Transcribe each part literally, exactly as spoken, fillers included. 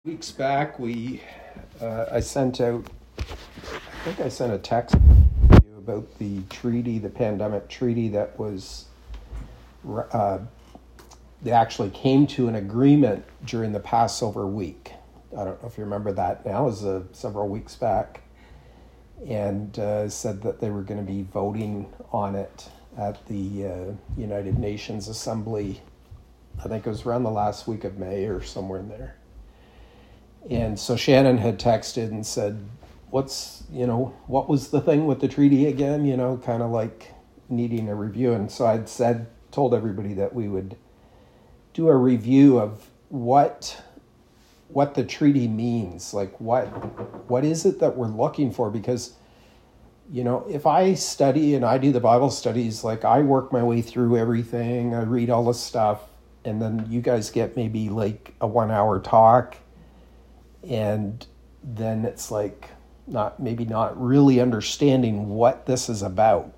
Weeks back, we uh, I sent out, I think I sent a text to you about the treaty, the pandemic treaty that was, uh, they actually came to an agreement during the Passover week. I don't know if you remember that now, it was uh, several weeks back, and uh, said that they were going to be voting on it at the uh, United Nations Assembly. I think it was around the last week of May or somewhere in there. And so Shannon had texted and said, what's, you know, what was the thing with the treaty again? You know, kind of like needing a review. And so I'd said, told everybody that we would do a review of what, what the treaty means. Like what, what is it that we're looking for? Because, you know, if I study and I do the Bible studies, like I work my way through everything, I read all the stuff, and then you guys get maybe like a one hour talk. And then it's like not maybe not really understanding what this is about.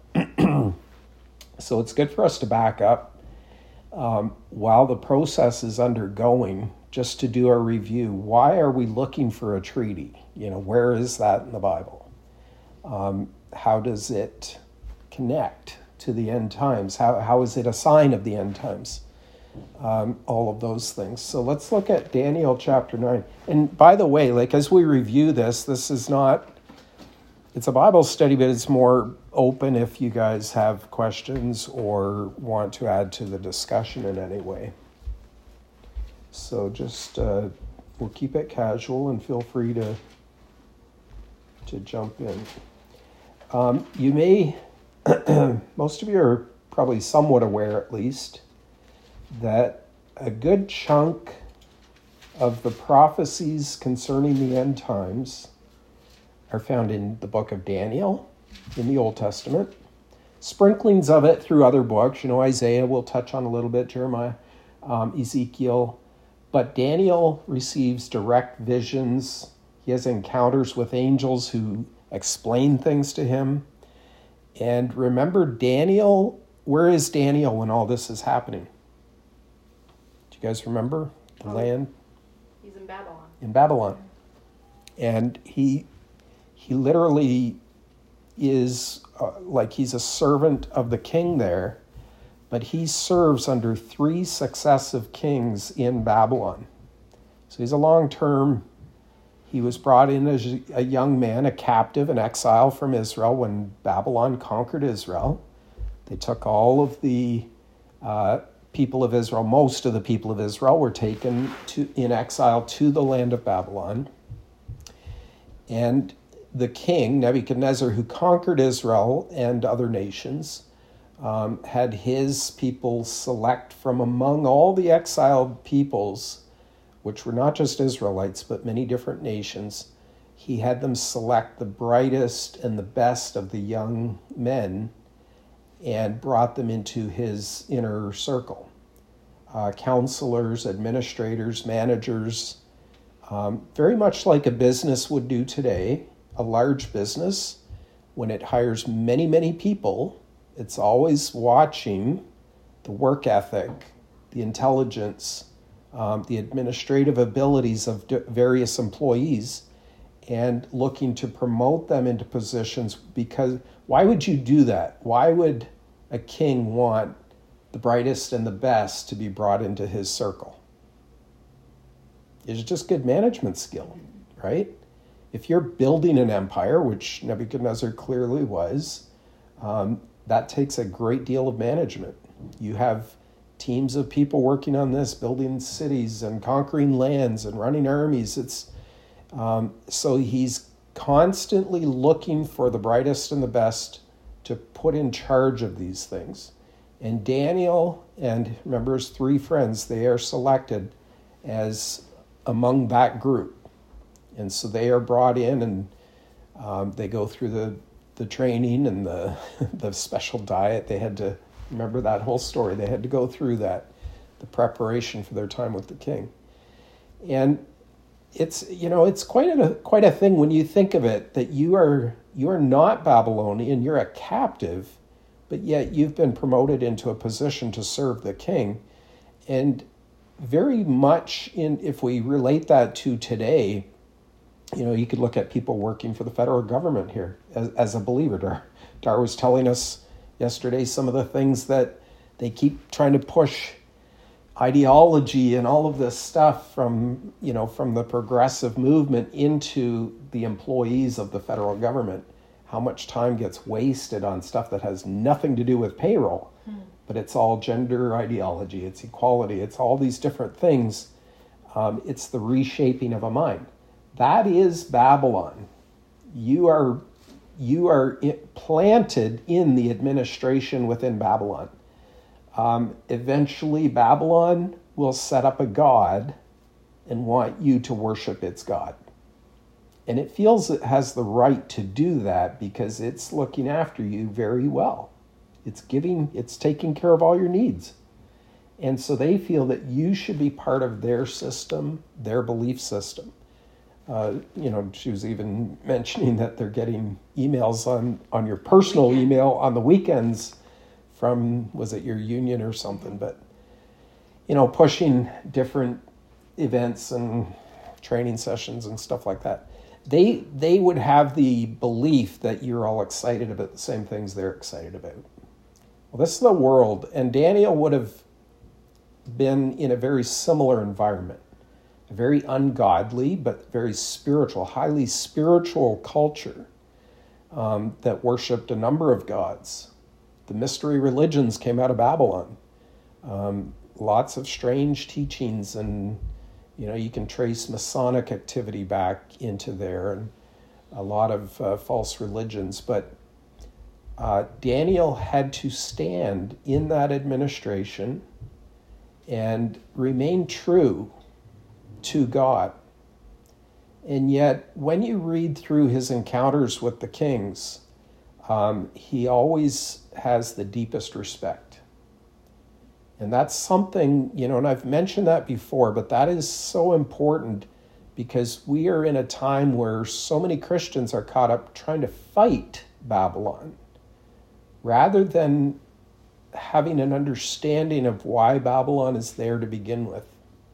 So it's good for us to back up um, while the process is undergoing, just to do a review. Why are we looking for a treaty? You know, where is that in the Bible? Um, how does it connect to the end times? How how is it a sign of the end times? Um, all of those things. So let's look at Daniel chapter nine. And by the way, like as we review this, this is not, it's a Bible study, but it's more open if you guys have questions or want to add to the discussion in any way. So just, uh, we'll keep it casual and feel free to, to jump in. Um, you may, most of you are probably somewhat aware at least, that a good chunk of the prophecies concerning the end times are found in the book of Daniel in the Old Testament. Sprinklings of it through other books. You know, Isaiah we'll touch on a little bit, Jeremiah, um, Ezekiel. But Daniel receives direct visions. He has encounters with angels who explain things to him. And remember, Daniel, where is Daniel when all this is happening? You guys remember the oh, land? He's in Babylon. In Babylon. And he he literally is uh, like he's a servant of the king there, but he serves under three successive kings in Babylon. So he's a long-term, he was brought in as a young man, a captive, an exile from Israel when Babylon conquered Israel. They took all of the uh, people of Israel, most of the people of Israel were taken to in exile to the land of Babylon. And the king, Nebuchadnezzar, who conquered Israel and other nations, um, had his people select from among all the exiled peoples, which were not just Israelites, but many different nations. He had them select the brightest and the best of the young men and brought them into his inner circle. Uh, counselors, administrators, managers, um, very much like a business would do today. A large business, when it hires many, many people, it's always watching the work ethic, the intelligence, um, the administrative abilities of d- various employees, and looking to promote them into positions. Because why would you do that? Why would a king want the brightest and the best to be brought into his circle? It's just good management skill, right? If you're building an empire, which Nebuchadnezzar clearly was, um, that takes a great deal of management. You have teams of people working on this, building cities and conquering lands and running armies. It's um, so he's constantly looking for the brightest and the best to put in charge of these things. And Daniel and, remember, his three friends, they are selected as among that group. And so they are brought in and um, they go through the, the training and the the special diet. They had to, remember that whole story, they had to go through that, the preparation for their time with the king. And it's, you know, it's quite a quite a thing when you think of it, that you are you are not Babylonian, you're a captive, but yet you've been promoted into a position to serve the king. And very much in, if we relate that to today, you know, you could look at people working for the federal government here as, as a believer. Dar, Dar was telling us yesterday some of the things that they keep trying to push ideology and all of this stuff from, you know, from the progressive movement into the employees of the federal government. How much time gets wasted on stuff that has nothing to do with payroll, mm. but it's all gender ideology, it's equality, it's all these different things. Um, it's the reshaping of a mind. That is Babylon. You are you are planted in the administration within Babylon. Um, eventually, Babylon will set up a god and want you to worship its god. And it feels it has the right to do that because it's looking after you very well. It's giving, it's taking care of all your needs. And so they feel that you should be part of their system, their belief system. Uh, you know, she was even mentioning that they're getting emails on, on your personal email on the weekends from, was it your union or something? But, you know, pushing different events and training sessions and stuff like that. They they would have the belief that you're all excited about the same things they're excited about. Well, this is the world, and Daniel would have been in a very similar environment. A very ungodly, but very spiritual, highly spiritual culture um, that worshipped a number of gods. The mystery religions came out of Babylon. Um, lots of strange teachings, and you know, you can trace Masonic activity back into there, and a lot of uh, false religions. But uh, Daniel had to stand in that administration and remain true to God. And yet, when you read through his encounters with the kings, um, he always has the deepest respect. And that's something, you know, and I've mentioned that before, but that is so important because we are in a time where so many Christians are caught up trying to fight Babylon rather than having an understanding of why Babylon is there to begin with.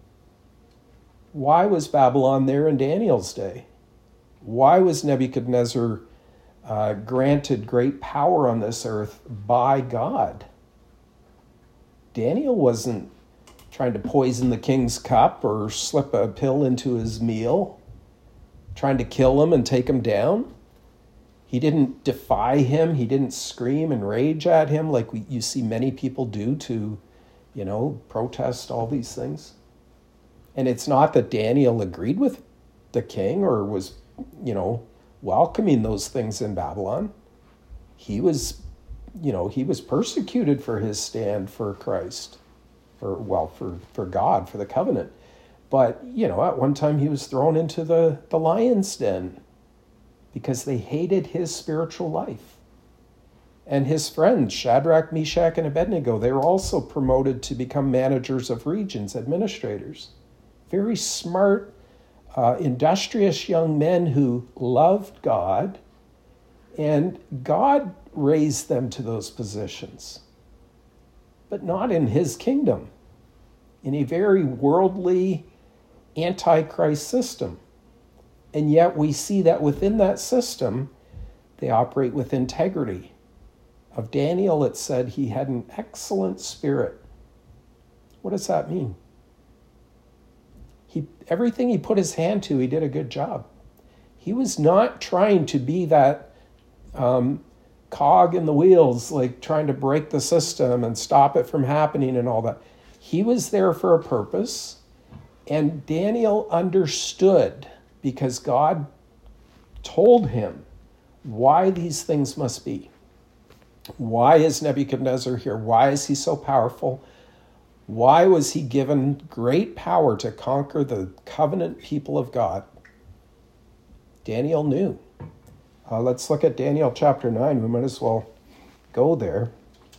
Why was Babylon there in Daniel's day? Why was Nebuchadnezzar uh, granted great power on this earth by God? Daniel wasn't trying to poison the king's cup or slip a pill into his meal, trying to kill him and take him down. He didn't defy him. He didn't scream and rage at him like we, you see many people do to, you know, protest all these things. And it's not that Daniel agreed with the king or was, you know, welcoming those things in Babylon. He was, you know, he was persecuted for his stand for Christ, or well, for, for God, for the covenant. But, you know, at one time he was thrown into the, the lion's den because they hated his spiritual life. And his friends, Shadrach, Meshach, and Abednego, they were also promoted to become managers of regions, administrators. Very smart, uh, industrious young men who loved God, and God raised them to those positions, but not in his kingdom, in a very worldly, antichrist system. And yet we see that within that system, they operate with integrity. Of Daniel, it said he had an excellent spirit. What does that mean? He, everything he put his hand to, he did a good job. He was not trying to be that um, cog in the wheels, like trying to break the system and stop it from happening and all that. He was there for a purpose, and Daniel understood because God told him why these things must be. Why is Nebuchadnezzar here? Why is he so powerful? Why was he given great power to conquer the covenant people of God? Daniel knew. Uh, let's look at Daniel chapter nine. We might as well go there.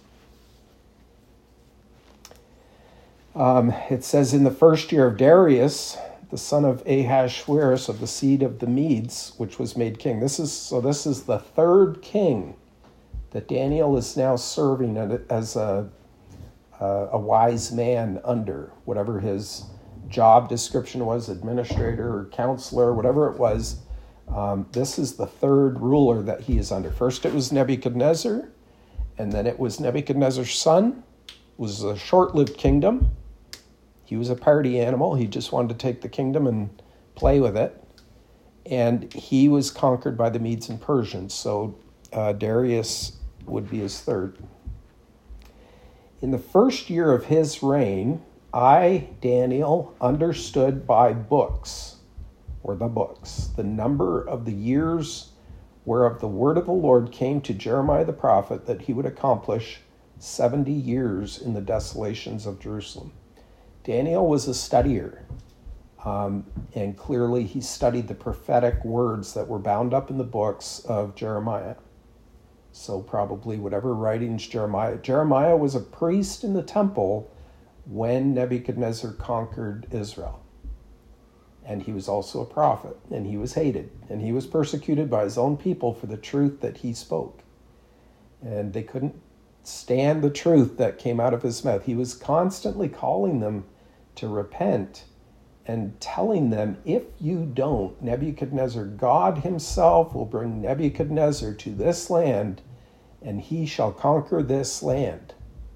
Um, it says, in the first year of Darius, the son of Ahasuerus of the seed of the Medes, which was made king. This is so. This is the third king that Daniel is now serving as a uh, a wise man under, whatever his job description was, administrator or counselor, whatever it was. Um, this is the third ruler that he is under. First it was Nebuchadnezzar, and then it was Nebuchadnezzar's son. It was a short-lived kingdom. He was a party animal. He just wanted to take the kingdom and play with it. And he was conquered by the Medes and Persians. So uh, Darius would be his third. In the first year of his reign, I, Daniel, understood by books, or the books, the number of the years whereof the word of the Lord came to Jeremiah the prophet, that he would accomplish seventy years in the desolations of Jerusalem. Daniel was a studier, um, and clearly he studied the prophetic words that were bound up in the books of Jeremiah. So probably whatever writings Jeremiah... Jeremiah was a priest in the temple when Nebuchadnezzar conquered Israel. And he was also a prophet, and he was hated, and he was persecuted by his own people for the truth that he spoke. And they couldn't stand the truth that came out of his mouth. He was constantly calling them to repent and telling them, if you don't, Nebuchadnezzar, God himself will bring Nebuchadnezzar to this land, and he shall conquer this land.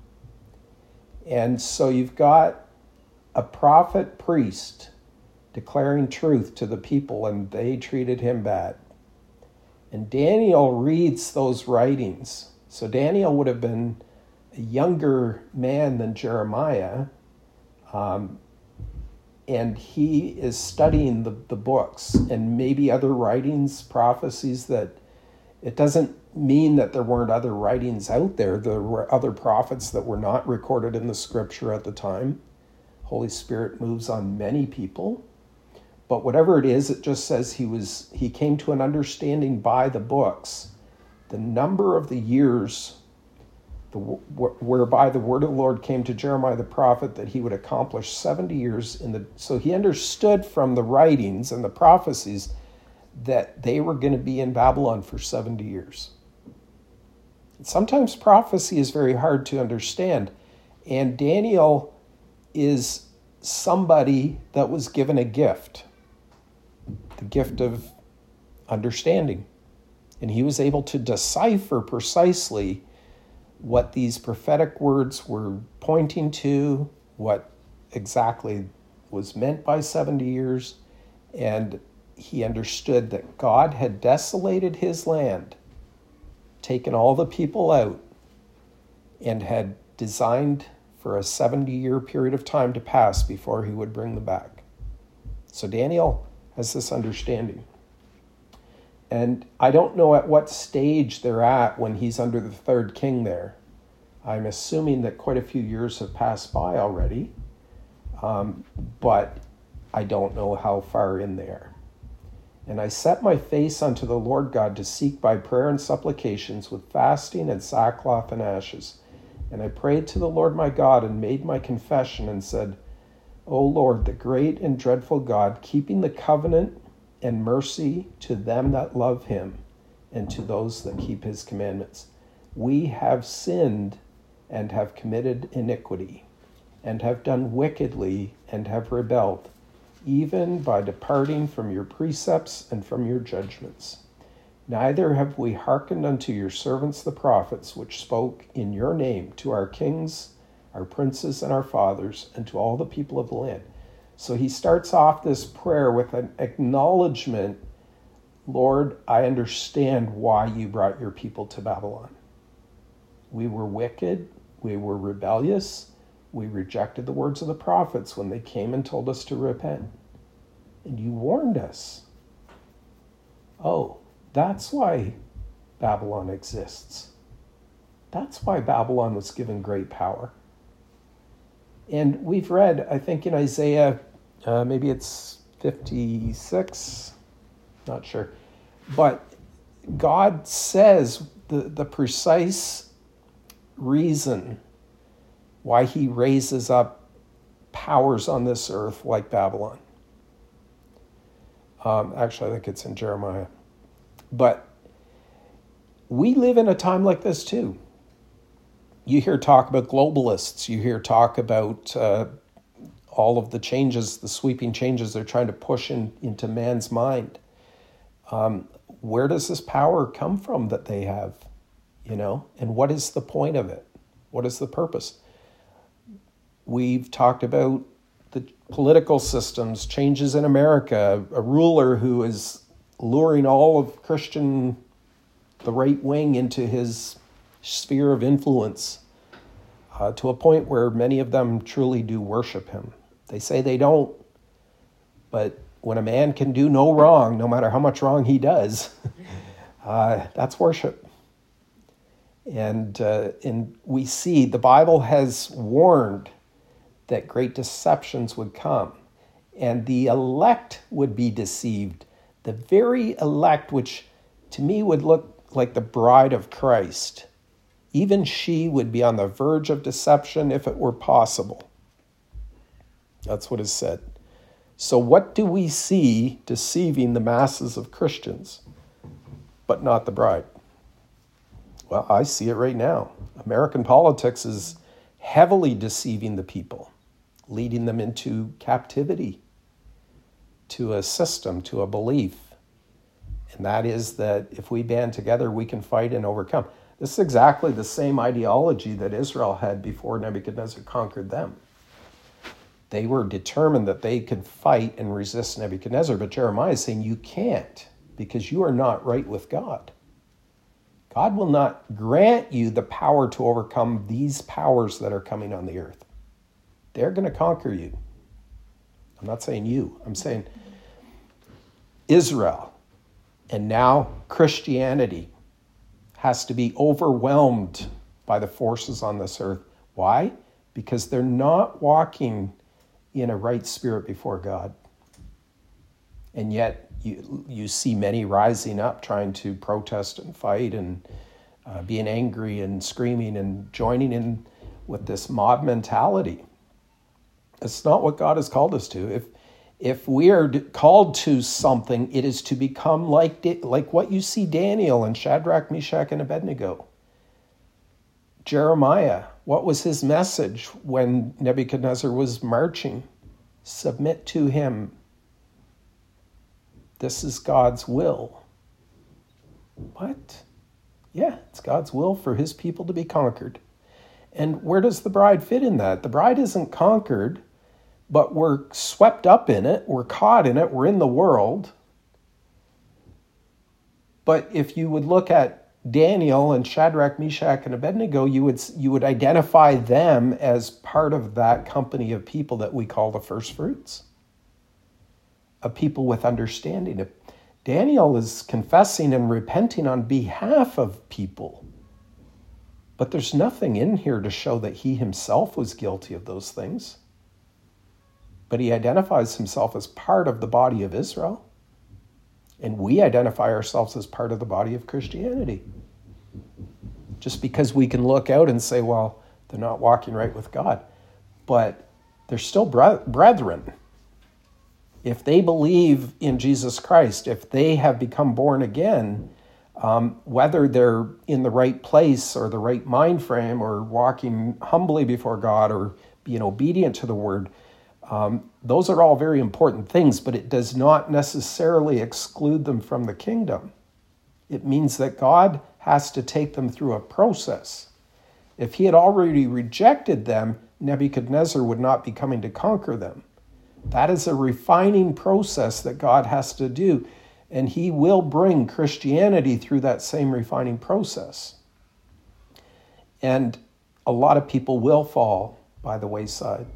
And so you've got a prophet priest declaring truth to the people, and they treated him bad. And Daniel reads those writings. So Daniel would have been a younger man than Jeremiah, um, and he is studying the, the books and maybe other writings, prophecies that it doesn't mean that there weren't other writings out there. There were other prophets that were not recorded in the scripture at the time. Holy Spirit moves on many people. But whatever it is, it just says he was he came to an understanding by the books, the number of the years the, whereby the word of the Lord came to Jeremiah the prophet, that he would accomplish seventy years in the... So he understood from the writings and the prophecies that they were going to be in Babylon for seventy years. Sometimes prophecy is very hard to understand, and Daniel is somebody that was given a gift, the gift of understanding. And he was able to decipher precisely what these prophetic words were pointing to, what exactly was meant by seventy years, and he understood that God had desolated his land, taken all the people out, and had designed for a seventy-year period of time to pass before he would bring them back. So Daniel has this understanding. And I don't know at what stage they're at when he's under the third king there. I'm assuming that quite a few years have passed by already, um, but I don't know how far in they are. And I set my face unto the Lord God to seek by prayer and supplications with fasting and sackcloth and ashes. And I prayed to the Lord my God and made my confession and said, O Lord, the great and dreadful God, keeping the covenant and mercy to them that love him and to those that keep his commandments. We have sinned and have committed iniquity and have done wickedly and have rebelled, even by departing from your precepts and from your judgments. Neither have we hearkened unto your servants the prophets, which spoke in your name to our kings, our princes, and our fathers, and to all the people of the land. So he starts off this prayer with an acknowledgement, Lord, I understand why you brought your people to Babylon. We were wicked, we were rebellious, we rejected the words of the prophets when they came and told us to repent. And you warned us. Oh, that's why Babylon exists. That's why Babylon was given great power. And we've read, I think in Isaiah, uh, maybe it's fifty-six, not sure. But God says the, the precise reason why he raises up powers on this earth like Babylon. Um, actually, I think it's in Jeremiah. But we live in a time like this too. you hear talk about globalists. You hear talk about uh, all of the changes, the sweeping changes they're trying to push in, into man's mind. Um, where does this power come from that they have? You know, and what is the point of it? What is the purpose? We've talked about the political systems, changes in America, a ruler who is luring all of Christian, the right wing, into his sphere of influence uh, to a point where many of them truly do worship him. They say they don't, but when a man can do no wrong, no matter how much wrong he does, uh, that's worship. And, uh, and we see the Bible has warned that great deceptions would come, and the elect would be deceived. The very elect, which to me would look like the bride of Christ, even she would be on the verge of deception if it were possible. That's what is said. So what do we see deceiving the masses of Christians, but not the bride? Well, I see it right now. American politics is heavily deceiving the people, leading them into captivity, to a system, to a belief. And that is that if we band together, we can fight and overcome. This is exactly the same ideology that Israel had before Nebuchadnezzar conquered them. They were determined that they could fight and resist Nebuchadnezzar, but Jeremiah is saying you can't because you are not right with God. God will not grant you the power to overcome these powers that are coming on the earth. They're going to conquer you. I'm not saying you. I'm saying Israel, and now Christianity, has to be overwhelmed by the forces on this earth. Why? Because they're not walking in a right spirit before God. And yet you you see many rising up trying to protest and fight and uh, being angry and screaming and joining in with this mob mentality. It's not what God has called us to. If if we are called to something, it is to become like, like what you see Daniel and Shadrach, Meshach, and Abednego. Jeremiah, what was his message when Nebuchadnezzar was marching? Submit to him. This is God's will. What? Yeah, it's God's will for his people to be conquered. And where does the bride fit in that? The bride isn't conquered, but we're swept up in it. We're caught in it. We're in the world. But if you would look at Daniel and Shadrach, Meshach, and Abednego, you would you would identify them as part of that company of people that we call the first fruits, of people with understanding. Daniel is confessing and repenting on behalf of people, but there's nothing in here to show that he himself was guilty of those things. But he identifies himself as part of the body of Israel. And we identify ourselves as part of the body of Christianity. Just because we can look out and say, well, they're not walking right with God. But they're still brethren. If they believe in Jesus Christ, if they have become born again, um, whether they're in the right place or the right mind frame or walking humbly before God or being obedient to the word, Um, those are all very important things, but it does not necessarily exclude them from the kingdom. It means that God has to take them through a process. If he had already rejected them, Nebuchadnezzar would not be coming to conquer them. That is a refining process that God has to do, and he will bring Christianity through that same refining process. And a lot of people will fall by the wayside.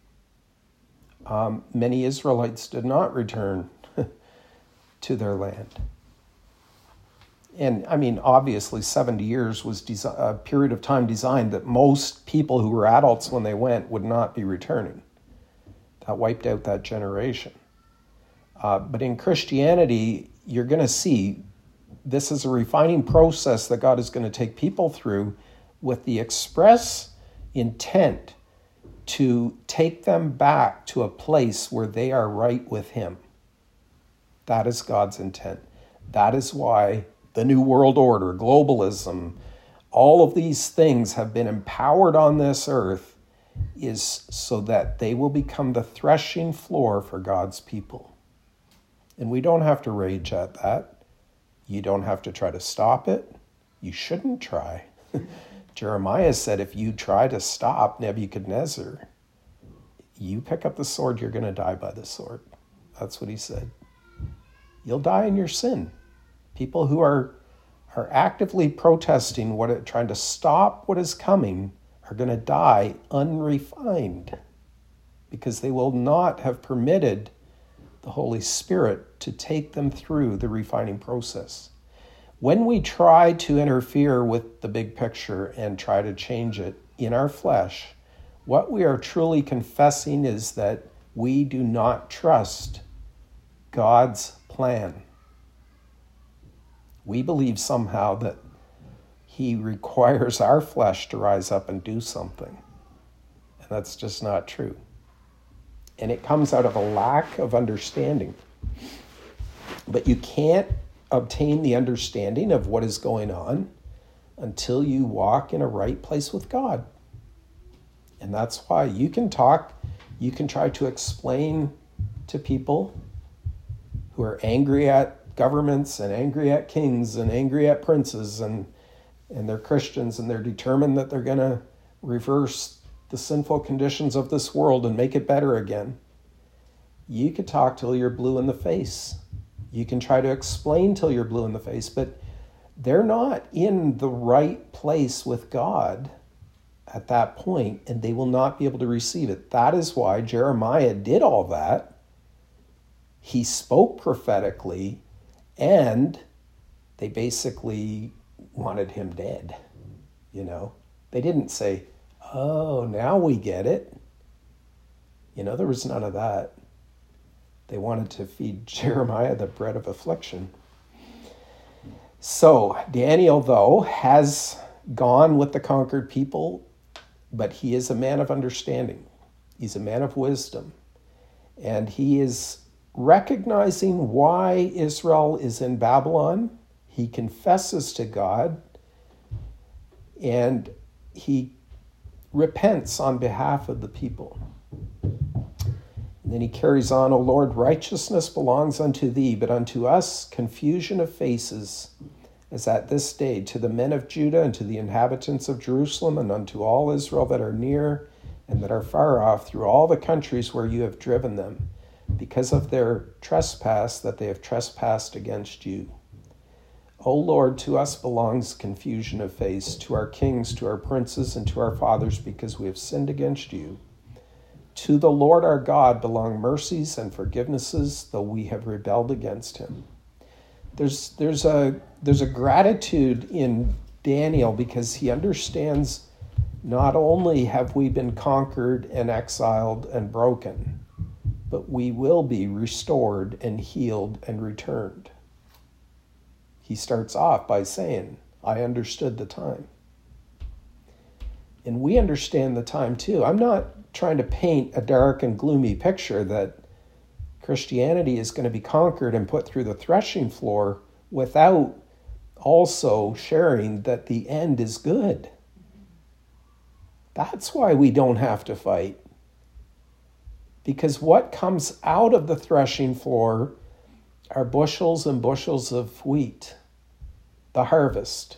Um, many Israelites did not return to their land. And I mean, obviously seventy years was desi- a period of time designed that most people who were adults when they went would not be returning. That wiped out that generation. Uh, but in Christianity, you're going to see this is a refining process that God is going to take people through with the express intent to take them back to a place where they are right with him. That is God's intent. That is why the New World Order, globalism, all of these things have been empowered on this earth is so that they will become the threshing floor for God's people. And we don't have to rage at that. You don't have to try to stop it. You shouldn't try. Jeremiah said, if you try to stop Nebuchadnezzar, you pick up the sword, you're going to die by the sword. That's what he said. You'll die in your sin. People who are are actively protesting, what it, trying to stop what is coming, are going to die unrefined because they will not have permitted the Holy Spirit to take them through the refining process. When we try to interfere with the big picture and try to change it in our flesh, what we are truly confessing is that we do not trust God's plan. We believe somehow that he requires our flesh to rise up and do something. And that's just not true. And it comes out of a lack of understanding. But you can't obtain the understanding of what is going on until you walk in a right place with God. And that's why you can talk, you can try to explain to people who are angry at governments and angry at kings and angry at princes, and and they're Christians and they're determined that they're going to reverse the sinful conditions of this world and make it better again. You could talk till you're blue in the face. You can try to explain till you're blue in the face, but they're not in the right place with God at that point, and they will not be able to receive it. That is why Jeremiah did all that. He spoke prophetically, and they basically wanted him dead, you know. They didn't say, oh, now we get it. You know, there was none of that. They wanted to feed Jeremiah the bread of affliction. So Daniel, though, has gone with the conquered people, but he is a man of understanding. He's a man of wisdom. And he is recognizing why Israel is in Babylon. He confesses to God, and he repents on behalf of the people. And then he carries on, O Lord, righteousness belongs unto thee, but unto us confusion of faces, as at this day, to the men of Judah and to the inhabitants of Jerusalem, and unto all Israel that are near and that are far off, through all the countries where you have driven them, because of their trespass that they have trespassed against you. O Lord, to us belongs confusion of face, to our kings, to our princes, and to our fathers, because we have sinned against you. To the Lord our God belong mercies and forgivenesses, though we have rebelled against him. There's there's a there's a gratitude in Daniel because he understands not only have we been conquered and exiled and broken, but we will be restored and healed and returned. He starts off by saying, I understood the time. And we understand the time too. I'm not trying to paint a dark and gloomy picture that Christianity is going to be conquered and put through the threshing floor without also sharing that the end is good. That's why we don't have to fight. Because what comes out of the threshing floor are bushels and bushels of wheat, the harvest.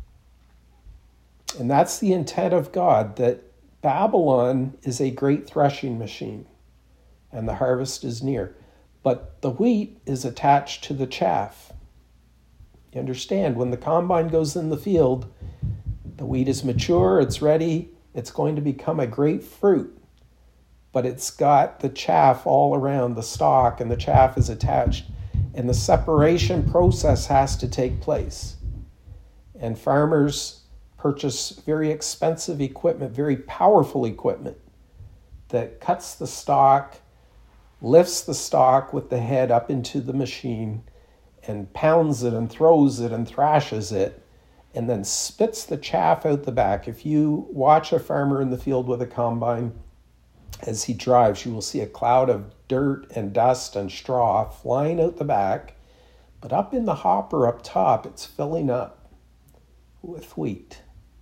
And that's the intent of God, that Babylon is a great threshing machine and the harvest is near. But the wheat is attached to the chaff. You understand, when the combine goes in the field, the wheat is mature, it's ready, it's going to become a great fruit. But it's got the chaff all around the stalk, and the chaff is attached. And the separation process has to take place. And farmers purchase very expensive equipment, very powerful equipment that cuts the stalk, lifts the stalk with the head up into the machine, and pounds it and throws it and thrashes it, and then spits the chaff out the back. If you watch a farmer in the field with a combine, as he drives, you will see a cloud of dirt and dust and straw flying out the back, but up in the hopper up top, it's filling up with wheat.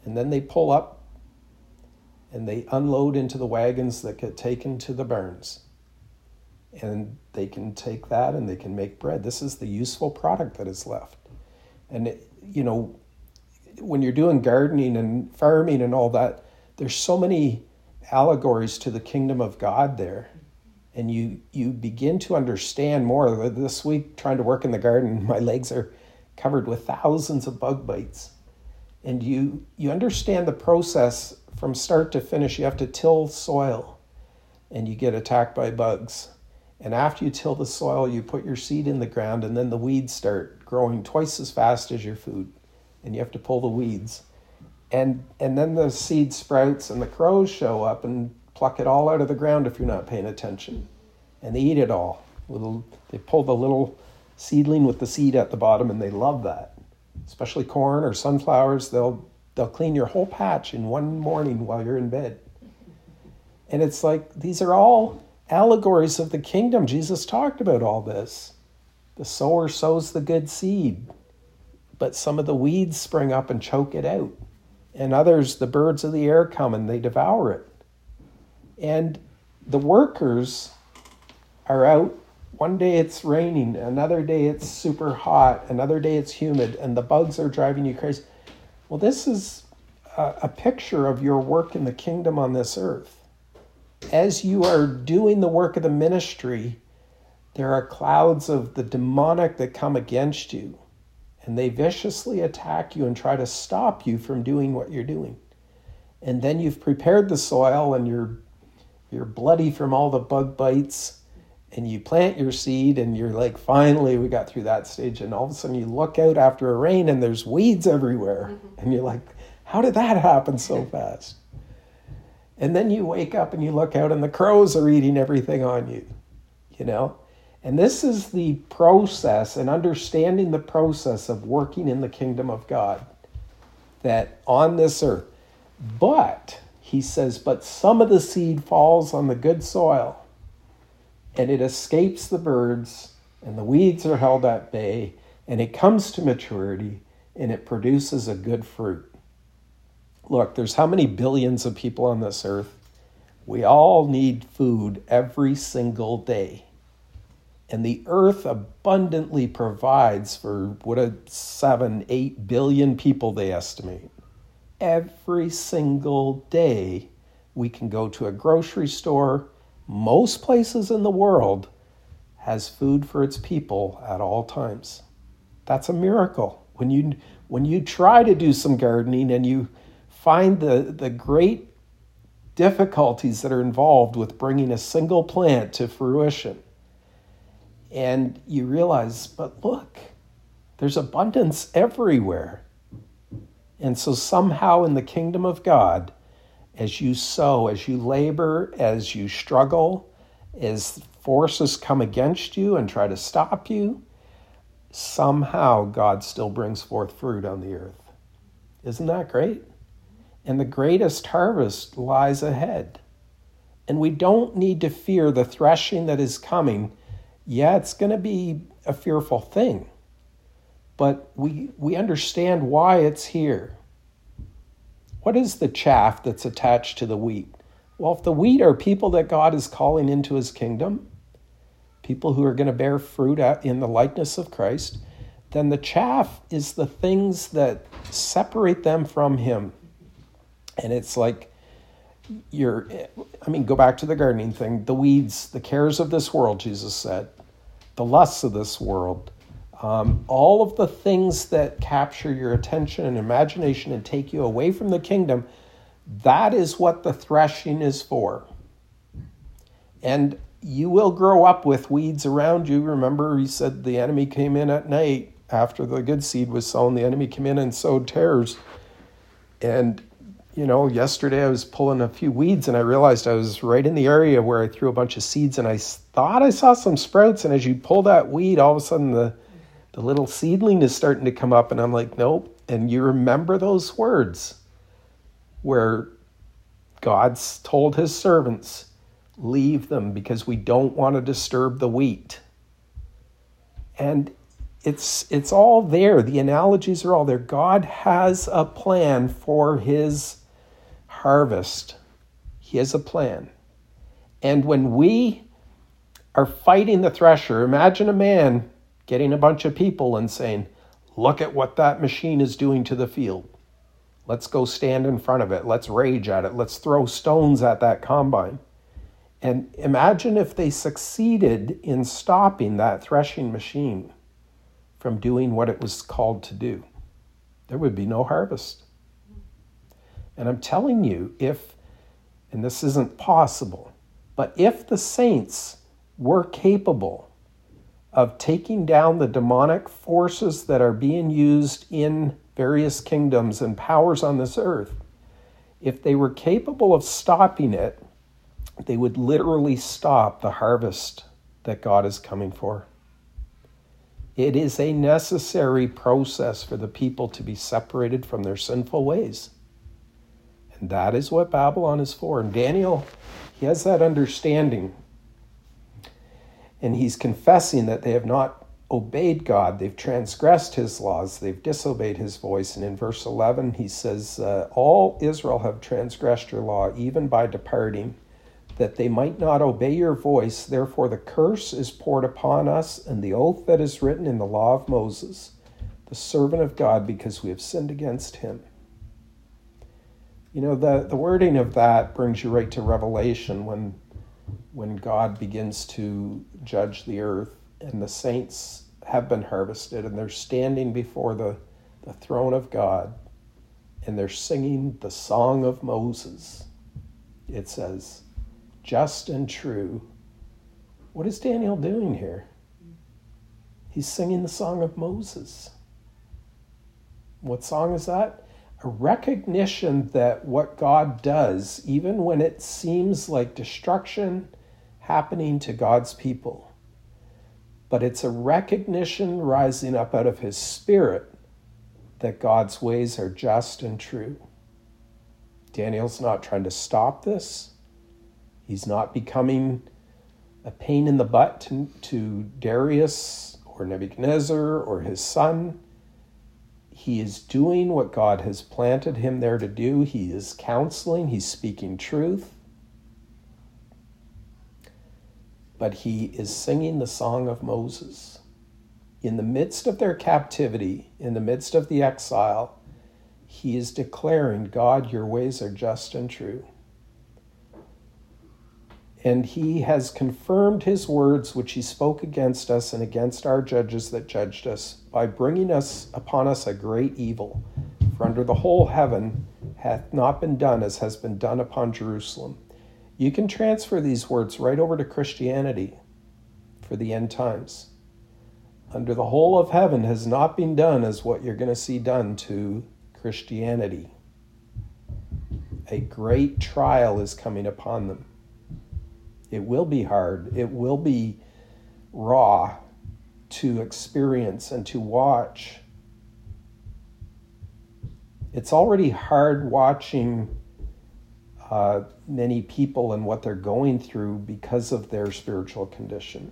And then they pull up and they unload into the wagons that get taken to the barns. And they can take that and they can make bread. This is the useful product that is left. And, it, you know, when you're doing gardening and farming and all that, there's so many allegories to the kingdom of God there. And you, you begin to understand more. This week, trying to work in the garden, my legs are covered with thousands of bug bites. And you, you understand the process from start to finish. You have to till soil and you get attacked by bugs. And after you till the soil, you put your seed in the ground, and then the weeds start growing twice as fast as your food. And you have to pull the weeds. And and then the seed sprouts, and the crows show up and pluck it all out of the ground if you're not paying attention. And they eat it all. Little, they pull the little seedling with the seed at the bottom, and they love that. Especially corn or sunflowers, they'll they'll clean your whole patch in one morning while you're in bed. And it's like, these are all allegories of the kingdom. Jesus talked about all this. The sower sows the good seed, but some of the weeds spring up and choke it out. And others, the birds of the air come and they devour it. And the workers are out. One day it's raining, another day it's super hot, another day it's humid, and the bugs are driving you crazy. Well, this is a, a picture of your work in the kingdom on this earth. As you are doing the work of the ministry, there are clouds of the demonic that come against you, and they viciously attack you and try to stop you from doing what you're doing. And then you've prepared the soil, and you're you're bloody from all the bug bites, and you plant your seed, and you're like, finally, we got through that stage. And all of a sudden you look out after a rain, and there's weeds everywhere. Mm-hmm. And you're like, how did that happen so fast? And then you wake up and you look out and the crows are eating everything on you, you know? And this is the process, and understanding the process of working in the kingdom of God, that on this earth. But, he says, but some of the seed falls on the good soil, and it escapes the birds, and the weeds are held at bay, and it comes to maturity, and it produces a good fruit. Look, there's how many billions of people on this earth? We all need food every single day. And the earth abundantly provides for what a seven, eight billion people they estimate. Every single day we can go to a grocery store. Most places in the world has food for its people at all times. That's a miracle. When you when you try to do some gardening and you find the, the great difficulties that are involved with bringing a single plant to fruition, and you realize, but look, there's abundance everywhere. And so somehow in the kingdom of God, as you sow, as you labor, as you struggle, as forces come against you and try to stop you, somehow God still brings forth fruit on the earth. Isn't that great? And the greatest harvest lies ahead. And we don't need to fear the threshing that is coming. Yeah, it's going to be a fearful thing. But we we understand why it's here. What is the chaff that's attached to the wheat? Well, if the wheat are people that God is calling into his kingdom, people who are going to bear fruit in the likeness of Christ, then the chaff is the things that separate them from him. And it's like, you're, I mean, go back to the gardening thing. The weeds, the cares of this world, Jesus said, the lusts of this world, um, all of the things that capture your attention and imagination and take you away from the kingdom, that is what the threshing is for. And you will grow up with weeds around you. Remember, he said the enemy came in at night after the good seed was sown. The enemy came in and sowed tares. And you know, yesterday I was pulling a few weeds and I realized I was right in the area where I threw a bunch of seeds, and I thought I saw some sprouts. And as you pull that weed, all of a sudden the, the little seedling is starting to come up, and I'm like, nope. And you remember those words where God's told his servants, leave them because we don't want to disturb the wheat. And it's it's all there. The analogies are all there. God has a plan for his harvest. He has a plan. And when we are fighting the thresher, imagine a man getting a bunch of people and saying, look at what that machine is doing to the field. Let's go stand in front of it. Let's rage at it. Let's throw stones at that combine. And imagine if they succeeded in stopping that threshing machine from doing what it was called to do. There would be no harvest. And I'm telling you, if, and this isn't possible, but if the saints were capable of taking down the demonic forces that are being used in various kingdoms and powers on this earth, if they were capable of stopping it, they would literally stop the harvest that God is coming for. It is a necessary process for the people to be separated from their sinful ways. And that is what Babylon is for. And Daniel, he has that understanding. And he's confessing that they have not obeyed God. They've transgressed his laws. They've disobeyed his voice. And in verse eleven, he says, uh, all Israel have transgressed your law, even by departing, that they might not obey your voice. Therefore the curse is poured upon us, and the oath that is written in the law of Moses, the servant of God, because we have sinned against him. You know, the, the wording of that brings you right to Revelation, when, when God begins to judge the earth, and the saints have been harvested, and they're standing before the, the throne of God, and they're singing the song of Moses. It says, just and true. What is Daniel doing here? He's singing the song of Moses. What song is that? A recognition that what God does, even when it seems like destruction happening to God's people, but it's a recognition rising up out of his spirit that God's ways are just and true. Daniel's not trying to stop this. He's not becoming a pain in the butt to, to Darius or Nebuchadnezzar or his son. He is doing what God has planted him there to do. He is counseling. He's speaking truth. But he is singing the song of Moses. In the midst of their captivity, in the midst of the exile, he is declaring, God, your ways are just and true. And he has confirmed his words which he spoke against us and against our judges that judged us, by bringing us upon us a great evil. For under the whole heaven hath not been done as has been done upon Jerusalem. You can transfer these words right over to Christianity for the end times. Under the whole of heaven has not been done as what you're going to see done to Christianity. A great trial is coming upon them. It will be hard. It will be raw to experience and to watch. It's already hard watching uh, many people and what they're going through because of their spiritual condition.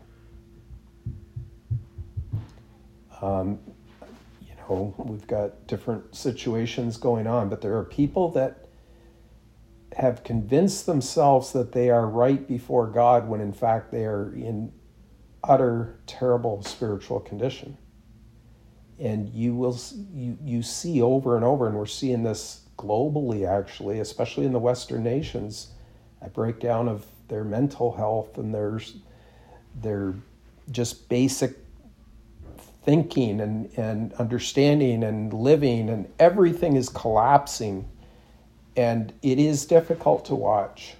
Um, you know, we've got different situations going on, but there are people that have convinced themselves that they are right before God when in fact they are in utter terrible spiritual condition. And you will you you see over and over, and we're seeing this globally actually, especially in the Western nations, a breakdown of their mental health and their their just basic thinking and, and understanding and living, and everything is collapsing. And it is difficult to watch.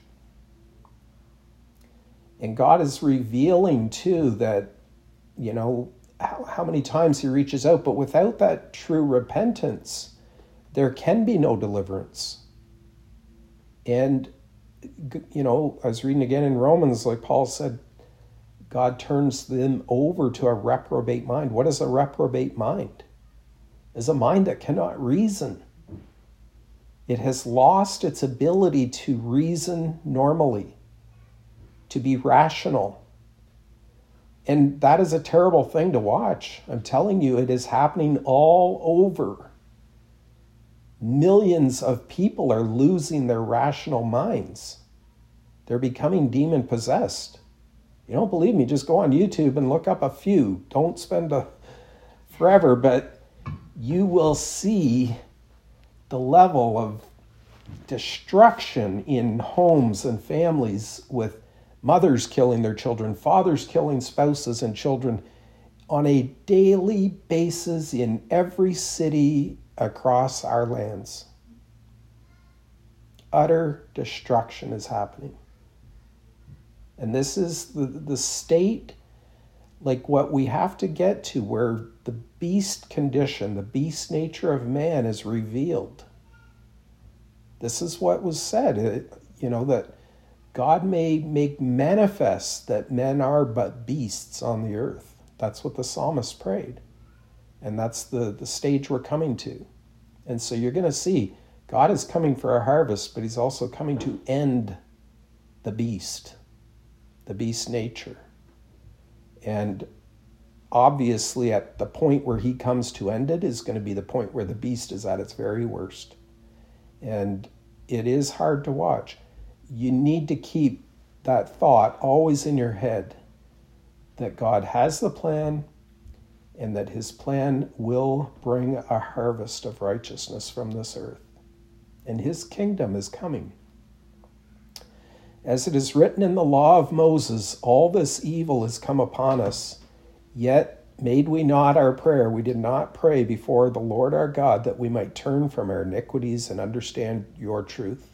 And God is revealing, too, that, you know, how, how many times he reaches out, but without that true repentance, there can be no deliverance. And, you know, I was reading again in Romans, like Paul said, God turns them over to a reprobate mind. What is a reprobate mind? It's a mind that cannot reason. It has lost its ability to reason normally, to be rational. And that is a terrible thing to watch. I'm telling you, it is happening all over. Millions of people are losing their rational minds. They're becoming demon-possessed. You don't believe me? Just go on YouTube and look up a few. Don't spend a, forever, but you will see the level of destruction in homes and families, with mothers killing their children, fathers killing spouses and children on a daily basis in every city across our lands. Utter destruction is happening. And this is the, the state, like what we have to get to, where the beast condition, the beast nature of man is revealed. This is what was said, it, you know, that God may make manifest that men are but beasts on the earth. That's what the psalmist prayed. And that's the, the stage we're coming to. And so you're going to see God is coming for a harvest, but he's also coming to end the beast, the beast nature. And obviously at the point where he comes to end it is going to be the point where the beast is at its very worst. And it is hard to watch. You need to keep that thought always in your head, that God has the plan and that his plan will bring a harvest of righteousness from this earth. And his kingdom is coming. As it is written in the law of Moses, all this evil has come upon us, yet made we not our prayer. We did not pray before the Lord our God that we might turn from our iniquities and understand your truth.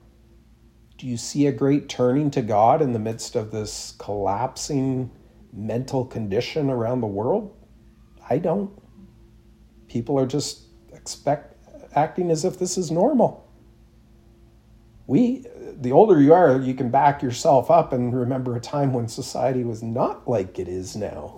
Do you see a great turning to God in the midst of this collapsing mental condition around the world? I don't. People are just expect acting as if this is normal. We, the older you are, you can back yourself up and remember a time when society was not like it is now.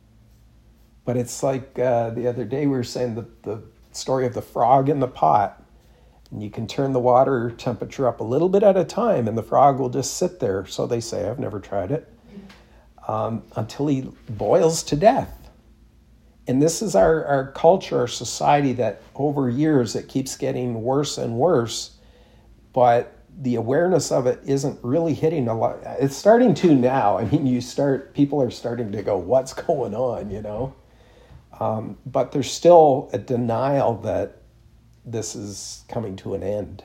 But it's like uh, the other day we were saying the, the story of the frog in the pot. And you can turn the water temperature up a little bit at a time and the frog will just sit there. So they say, I've never tried it, um, until he boils to death. And this is our, our culture, our society, that over years it keeps getting worse and worse. But the awareness of it isn't really hitting a lot. It's starting to now. I mean, you start, people are starting to go, what's going on, you know? Um, but there's still a denial that this is coming to an end.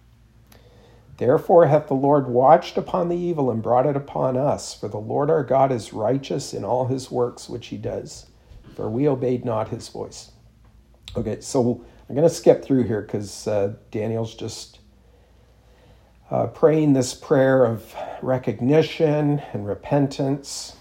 Therefore hath the Lord watched upon the evil and brought it upon us. For the Lord our God is righteous in all his works which he does. For we obeyed not his voice. Okay, so I'm going to skip through here because uh, Daniel's just uh, praying this prayer of recognition and repentance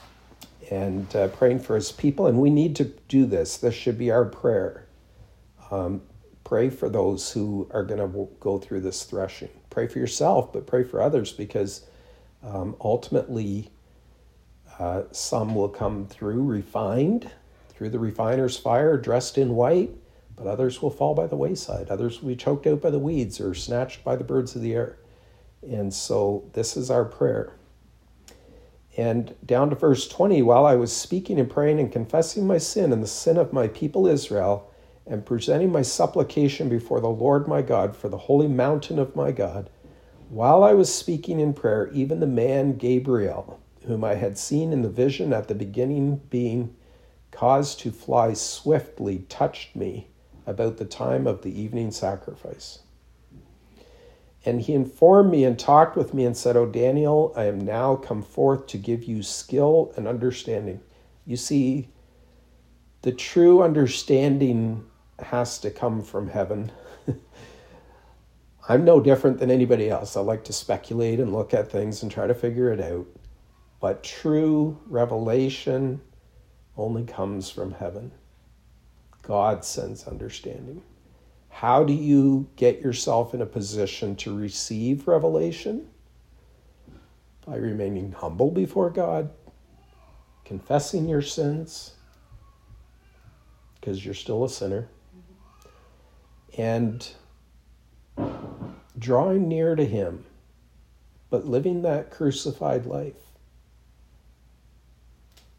and uh, praying for his people. And we need to do this. This should be our prayer. Um, Pray for those who are going to go through this threshing. Pray for yourself, but pray for others, because um, ultimately uh, some will come through refined, through the refiner's fire, dressed in white, but others will fall by the wayside. Others will be choked out by the weeds or snatched by the birds of the air. And so this is our prayer. And down to verse twenty, while I was speaking and praying and confessing my sin and the sin of my people Israel, and presenting my supplication before the Lord my God for the holy mountain of my God, while I was speaking in prayer, even the man Gabriel, whom I had seen in the vision at the beginning, being caused to fly swiftly, touched me about the time of the evening sacrifice. And he informed me and talked with me and said, O Daniel, I am now come forth to give you skill and understanding. You see, the true understanding has to come from heaven. I'm no different than anybody else. I like to speculate and look at things and try to figure it out. But true revelation only comes from heaven. God sends understanding. How do you get yourself in a position to receive revelation? By remaining humble before God, confessing your sins, because you're still a sinner, and drawing near to him, but living that crucified life.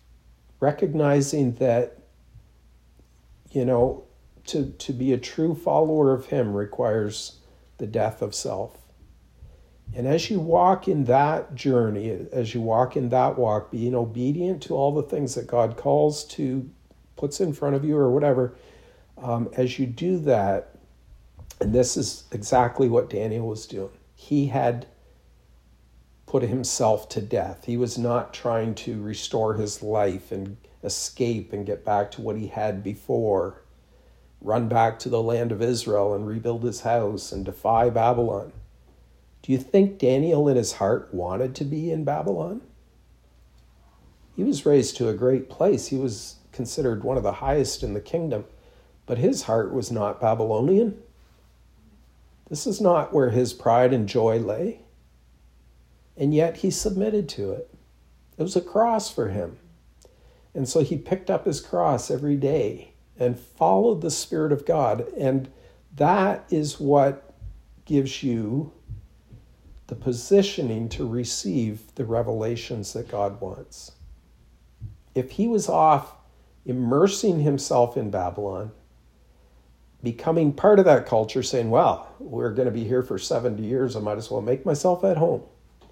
recognizing that, you know, to, to be a true follower of him requires the death of self. And as you walk in that journey, as you walk in that walk, being obedient to all the things that God calls to, puts in front of you or whatever, um, as you do that, and this is exactly what Daniel was doing. He had put himself to death. He was not trying to restore his life and escape and get back to what he had before, run back to the land of Israel and rebuild his house and defy Babylon. Do you think Daniel in his heart wanted to be in Babylon? He was raised to a great place. He was considered one of the highest in the kingdom, but his heart was not Babylonian. This is not where his pride and joy lay. And yet he submitted to it. It was a cross for him. And so he picked up his cross every day and followed the Spirit of God. And that is what gives you the positioning to receive the revelations that God wants. If he was off immersing himself in Babylon, becoming part of that culture, saying, well, we're going to be here for seventy years, I might as well make myself at home,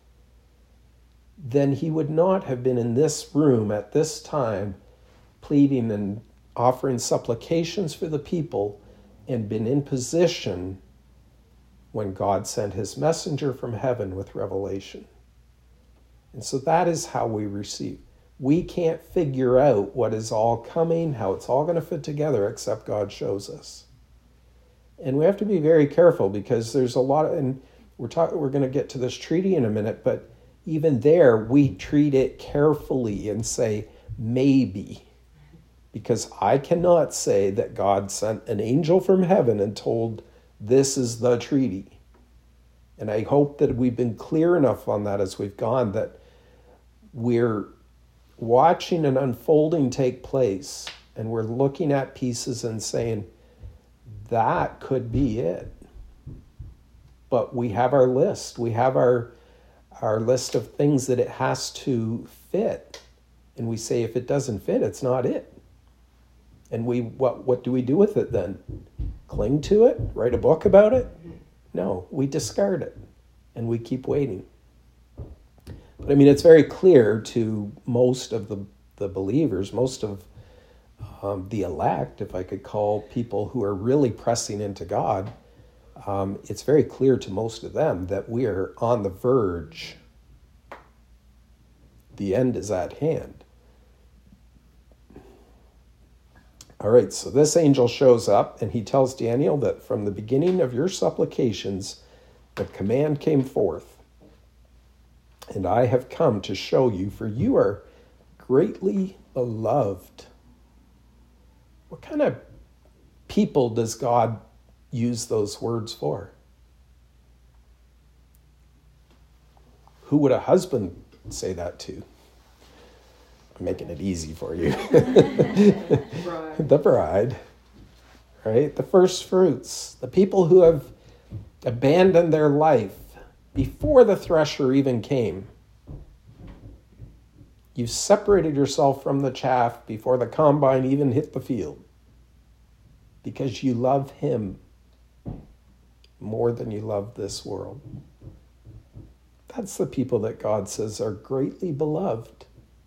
then he would not have been in this room at this time pleading and offering supplications for the people and been in position when God sent his messenger from heaven with revelation. And so that is how we receive. We can't figure out what is all coming, how it's all going to fit together, except God shows us. And we have to be very careful because there's a lot of, and we're talking, we're going to get to this treaty in a minute, but even there, we treat it carefully and say, maybe. Because I cannot say that God sent an angel from heaven and told, this is the treaty. And I hope that we've been clear enough on that as we've gone, that we're watching an unfolding take place, and we're looking at pieces and saying, that could be it. But we have our list. We have our our list of things that it has to fit. And we say, if it doesn't fit, it's not it. And we what what do we do with it then? Cling to it? Write a book about it? No, we discard it. And we keep waiting. But I mean, it's very clear to most of the, the believers, most of um, the elect, if I could call people who are really pressing into God, um, it's very clear to most of them that we are on the verge. The end is at hand. All right, so this angel shows up and he tells Daniel that from the beginning of your supplications, the command came forth. And I have come to show you, for you are greatly beloved. What kind of people does God use those words for? Who would a husband say that to? I'm making it easy for you. Bride. The bride, right? The first fruits, the people who have abandoned their life before the thresher even came. You've separated yourself from the chaff before the combine even hit the field because you love him more than you love this world. That's the people that God says are greatly beloved.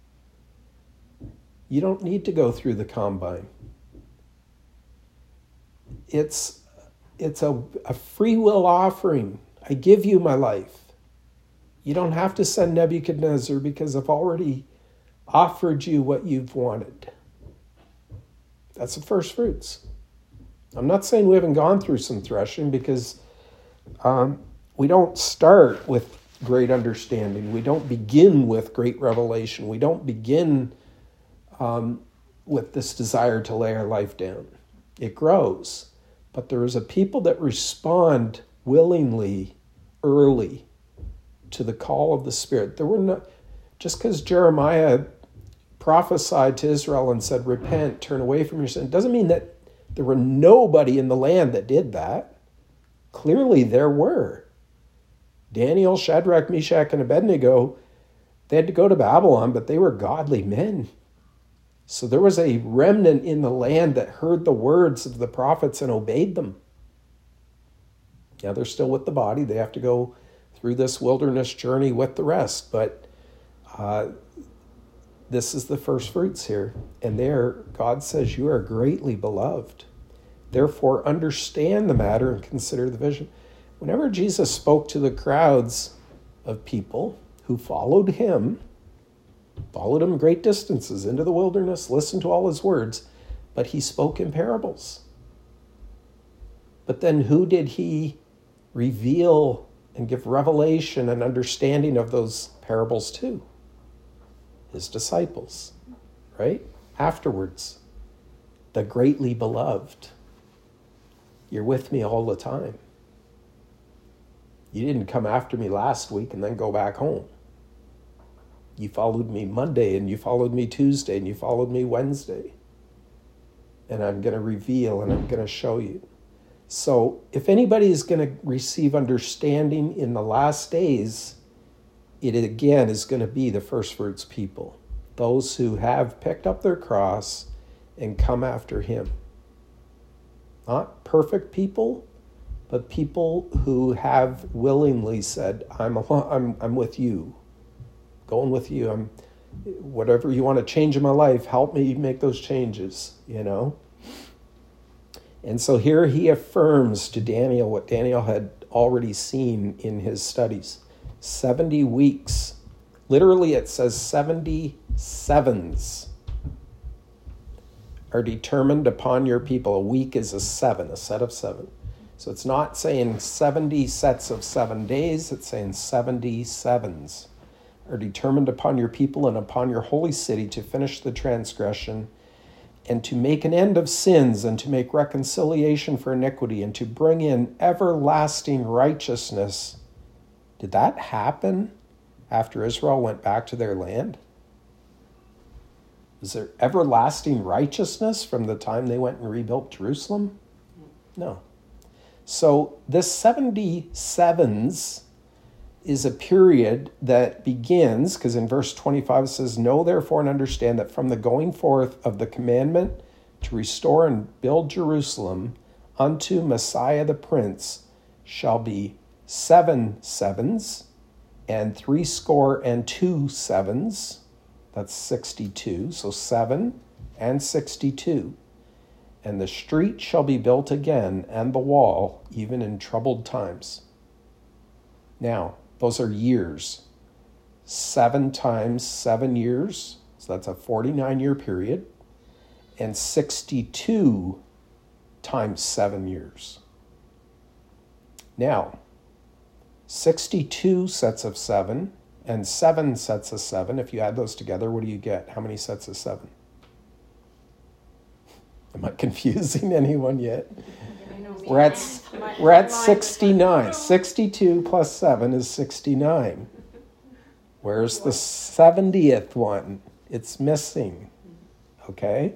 You don't need to go through the combine. It's, it's a, a free will offering. I give you my life. You don't have to send Nebuchadnezzar because I've already offered you what you've wanted. That's the first fruits. I'm not saying we haven't gone through some threshing because um, we don't start with great understanding. We don't begin with great revelation. We don't begin um, with this desire to lay our life down. It grows. But there is a people that respond willingly early to the call of the Spirit. There were no, just because Jeremiah prophesied to Israel and said, repent, turn away from your sin, doesn't mean that there were nobody in the land that did that. Clearly there were. Daniel, Shadrach, Meshach, and Abednego, they had to go to Babylon, but they were godly men. So there was a remnant in the land that heard the words of the prophets and obeyed them. Now they're still with the body. They have to go through this wilderness journey with the rest. But uh, this is the first fruits here. And there, God says, you are greatly beloved. Therefore, understand the matter and consider the vision. Whenever Jesus spoke to the crowds of people who followed him, followed him great distances into the wilderness, listened to all his words, but he spoke in parables. But then who did he reveal and give revelation and understanding of those parables to? His disciples, right? Afterwards, the greatly beloved. You're with me all the time. You didn't come after me last week and then go back home. You followed me Monday, and you followed me Tuesday, and you followed me Wednesday. And I'm going to reveal, and I'm going to show you. So if anybody is going to receive understanding in the last days, it again is going to be the first fruits people. Those who have picked up their cross and come after him. Not perfect people, but people who have willingly said, I'm, I'm, I'm with you. Going with you. I'm whatever you want to change in my life, help me make those changes, you know. And so here he affirms to Daniel what Daniel had already seen in his studies. seventy weeks. Literally it says seventy sevens are determined upon your people. A week is a seven, a set of seven. So it's not saying seventy sets of seven days, it's saying seventy sevens. Are determined upon your people and upon your holy city to finish the transgression and to make an end of sins and to make reconciliation for iniquity and to bring in everlasting righteousness. Did that happen after Israel went back to their land? Was there everlasting righteousness from the time they went and rebuilt Jerusalem? No. So this seventy sevens is a period that begins, because in verse twenty-five it says, know therefore and understand that from the going forth of the commandment to restore and build Jerusalem unto Messiah the Prince shall be seven sevens and three score and two sevens. That's sixty-two. So seven and sixty-two. And the street shall be built again and the wall, even in troubled times. Now, those are years. Seven times seven years, so that's a forty-nine year period, and sixty-two times seven years. Now, sixty-two sets of seven and seven sets of seven, if you add those together, what do you get? How many sets of seven? Am I confusing anyone yet? We're at, we're at sixty-nine. sixty-two plus seven is sixty-nine. Where's the seventieth one? It's missing. Okay?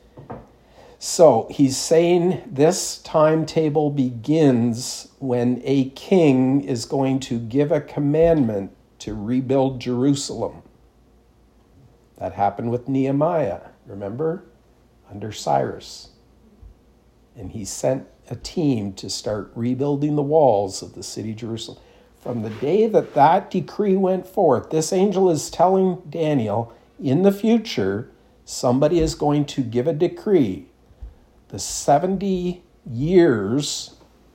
So he's saying this timetable begins when a king is going to give a commandment to rebuild Jerusalem. That happened with Nehemiah, remember? Under Cyrus. And he sent a team to start rebuilding the walls of the city of Jerusalem. From the day that that decree went forth, this angel is telling Daniel, in the future, somebody is going to give a decree. The seventy years,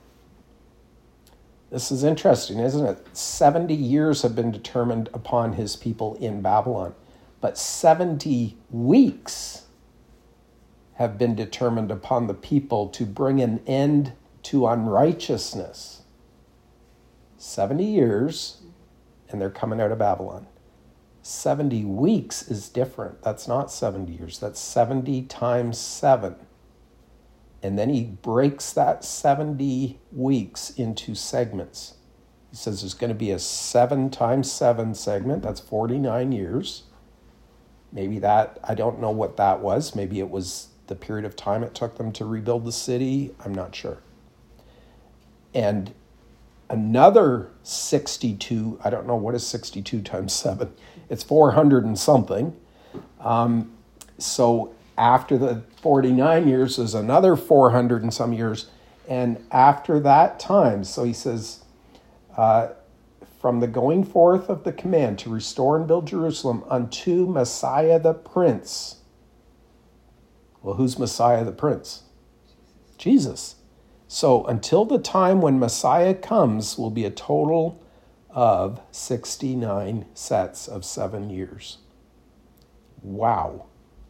this is interesting, isn't it? seventy years have been determined upon his people in Babylon, but seventy weeks have been determined upon the people to bring an end to unrighteousness. seventy years, and they're coming out of Babylon. seventy weeks is different. That's not seventy years. That's seventy times seven. And then he breaks that seventy weeks into segments. He says there's going to be a seven times seven segment. That's forty-nine years. Maybe that, I don't know what that was. Maybe it was the period of time it took them to rebuild the city. I'm not sure. And another sixty-two, I don't know what is sixty-two times seven. It's four hundred and something. Um, so after the forty-nine years, there's another four hundred and some years. And after that time, so he says, uh, from the going forth of the command to restore and build Jerusalem unto Messiah the Prince. Well, who's Messiah the Prince? Jesus. So until the time when Messiah comes will be a total of sixty-nine sets of seven years. Wow.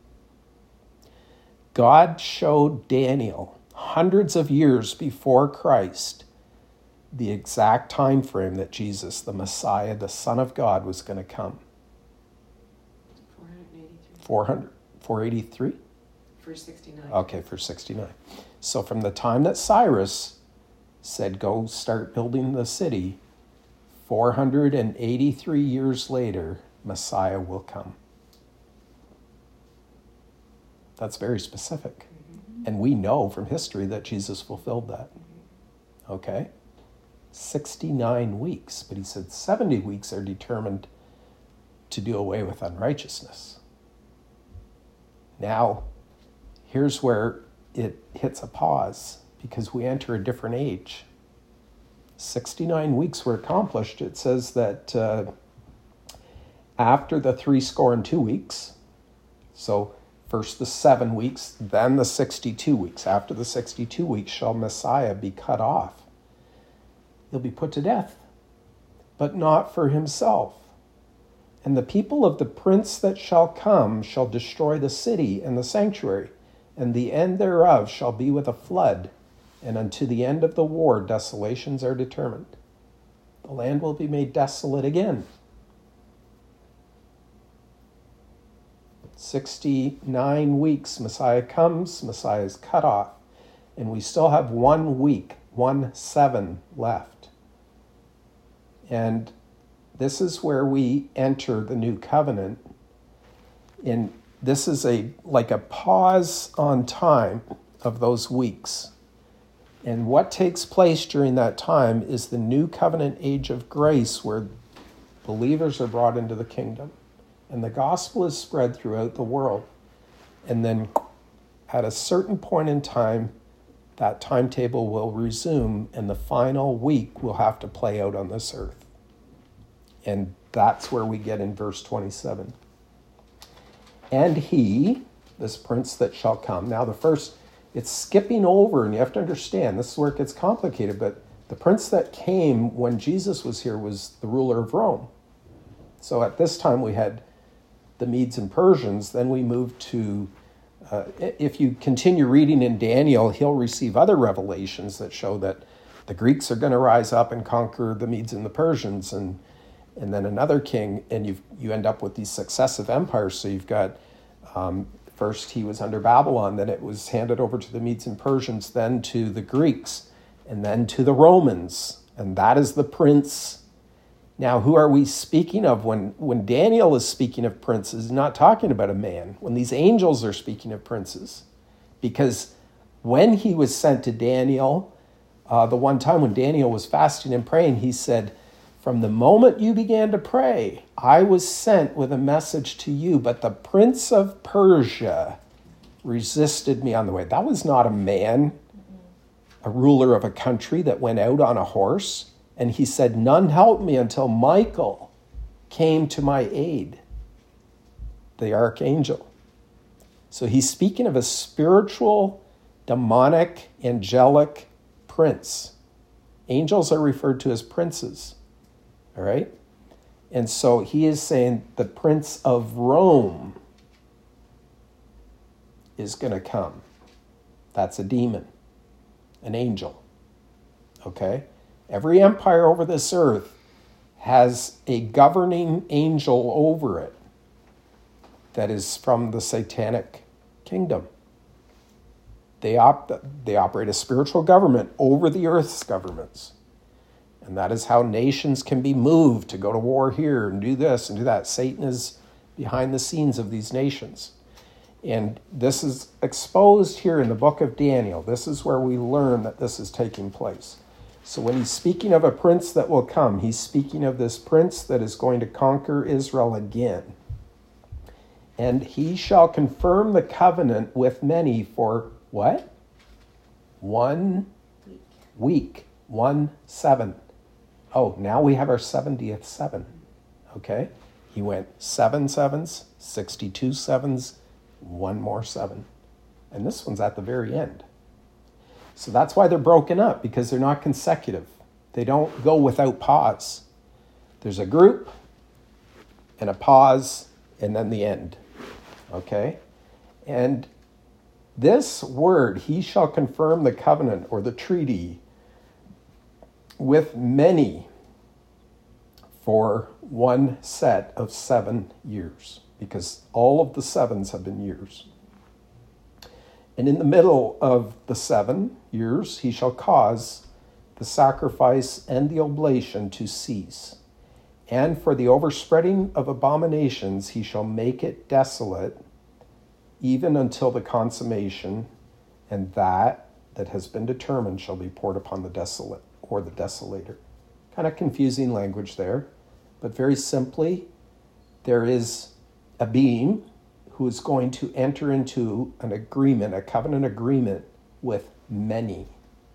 God showed Daniel hundreds of years before Christ the exact time frame that Jesus, the Messiah, the Son of God, was going to come. four hundred eighty-three. four hundred, four eighty-three? For sixty-nine. Okay, for sixty-nine. So from the time that Cyrus said, go start building the city, four hundred eighty-three years later, Messiah will come. That's very specific. Mm-hmm. And we know from history that Jesus fulfilled that. Mm-hmm. Okay? sixty-nine weeks. But he said seventy weeks are determined to do away with unrighteousness. Now, here's where it hits a pause, because we enter a different age. sixty-nine weeks were accomplished. It says that uh, after the three score and two weeks, so first the seven weeks, then the sixty-two weeks. After the sixty-two weeks shall Messiah be cut off. He'll be put to death, but not for himself. And the people of the prince that shall come shall destroy the city and the sanctuary, and the end thereof shall be with a flood, and unto the end of the war desolations are determined. The land will be made desolate again. sixty-nine weeks, Messiah comes, Messiah is cut off, and we still have one week, one seven left. And this is where we enter the new covenant. And this is a like a pause on time of those weeks. And what takes place during that time is the new covenant age of grace, where believers are brought into the kingdom. And the gospel is spread throughout the world. And then at a certain point in time, that timetable will resume, and the final week will have to play out on this earth. And that's where we get in verse twenty-seven. And he, this prince that shall come. Now the first, it's skipping over, and you have to understand, this is where it gets complicated, but the prince that came when Jesus was here was the ruler of Rome. So at this time we had the Medes and Persians, then we moved to, uh, if you continue reading in Daniel, he'll receive other revelations that show that the Greeks are going to rise up and conquer the Medes and the Persians, and and then another king, and you you end up with these successive empires. So you've got, um, first he was under Babylon, then it was handed over to the Medes and Persians, then to the Greeks, and then to the Romans, and that is the prince. Now, who are we speaking of when, when Daniel is speaking of princes? He's not talking about a man. When these angels are speaking of princes, because when he was sent to Daniel, uh, the one time when Daniel was fasting and praying, he said, from the moment you began to pray, I was sent with a message to you, but the prince of Persia resisted me on the way. That was not a man, a ruler of a country that went out on a horse. And he said, none helped me until Michael came to my aid, the archangel. So he's speaking of a spiritual, demonic, angelic prince. Angels are referred to as princes, all right? And so he is saying the prince of Rome is going to come. That's a demon, an angel, okay? Every empire over this earth has a governing angel over it that is from the satanic kingdom. They, op- they operate a spiritual government over the earth's governments. And that is how nations can be moved to go to war here and do this and do that. Satan is behind the scenes of these nations. And this is exposed here in the book of Daniel. This is where we learn that this is taking place. So when he's speaking of a prince that will come, he's speaking of this prince that is going to conquer Israel again. And he shall confirm the covenant with many for what? One Week. week. One seven. Oh, now we have our seventieth seven. Okay? He went seven sevens, sixty-two sevens, one more seven. And this one's at the very end. So that's why they're broken up, because they're not consecutive. They don't go without pause. There's a group and a pause and then the end. Okay? And this word, he shall confirm the covenant or the treaty with many for one set of seven years, because all of the sevens have been years. And in the middle of the seven years, he shall cause the sacrifice and the oblation to cease. And for the overspreading of abominations, he shall make it desolate, even until the consummation, and that that has been determined shall be poured upon the desolate or the desolator. Kind of confusing language there, but very simply, there is a being who is going to enter into an agreement, a covenant agreement with many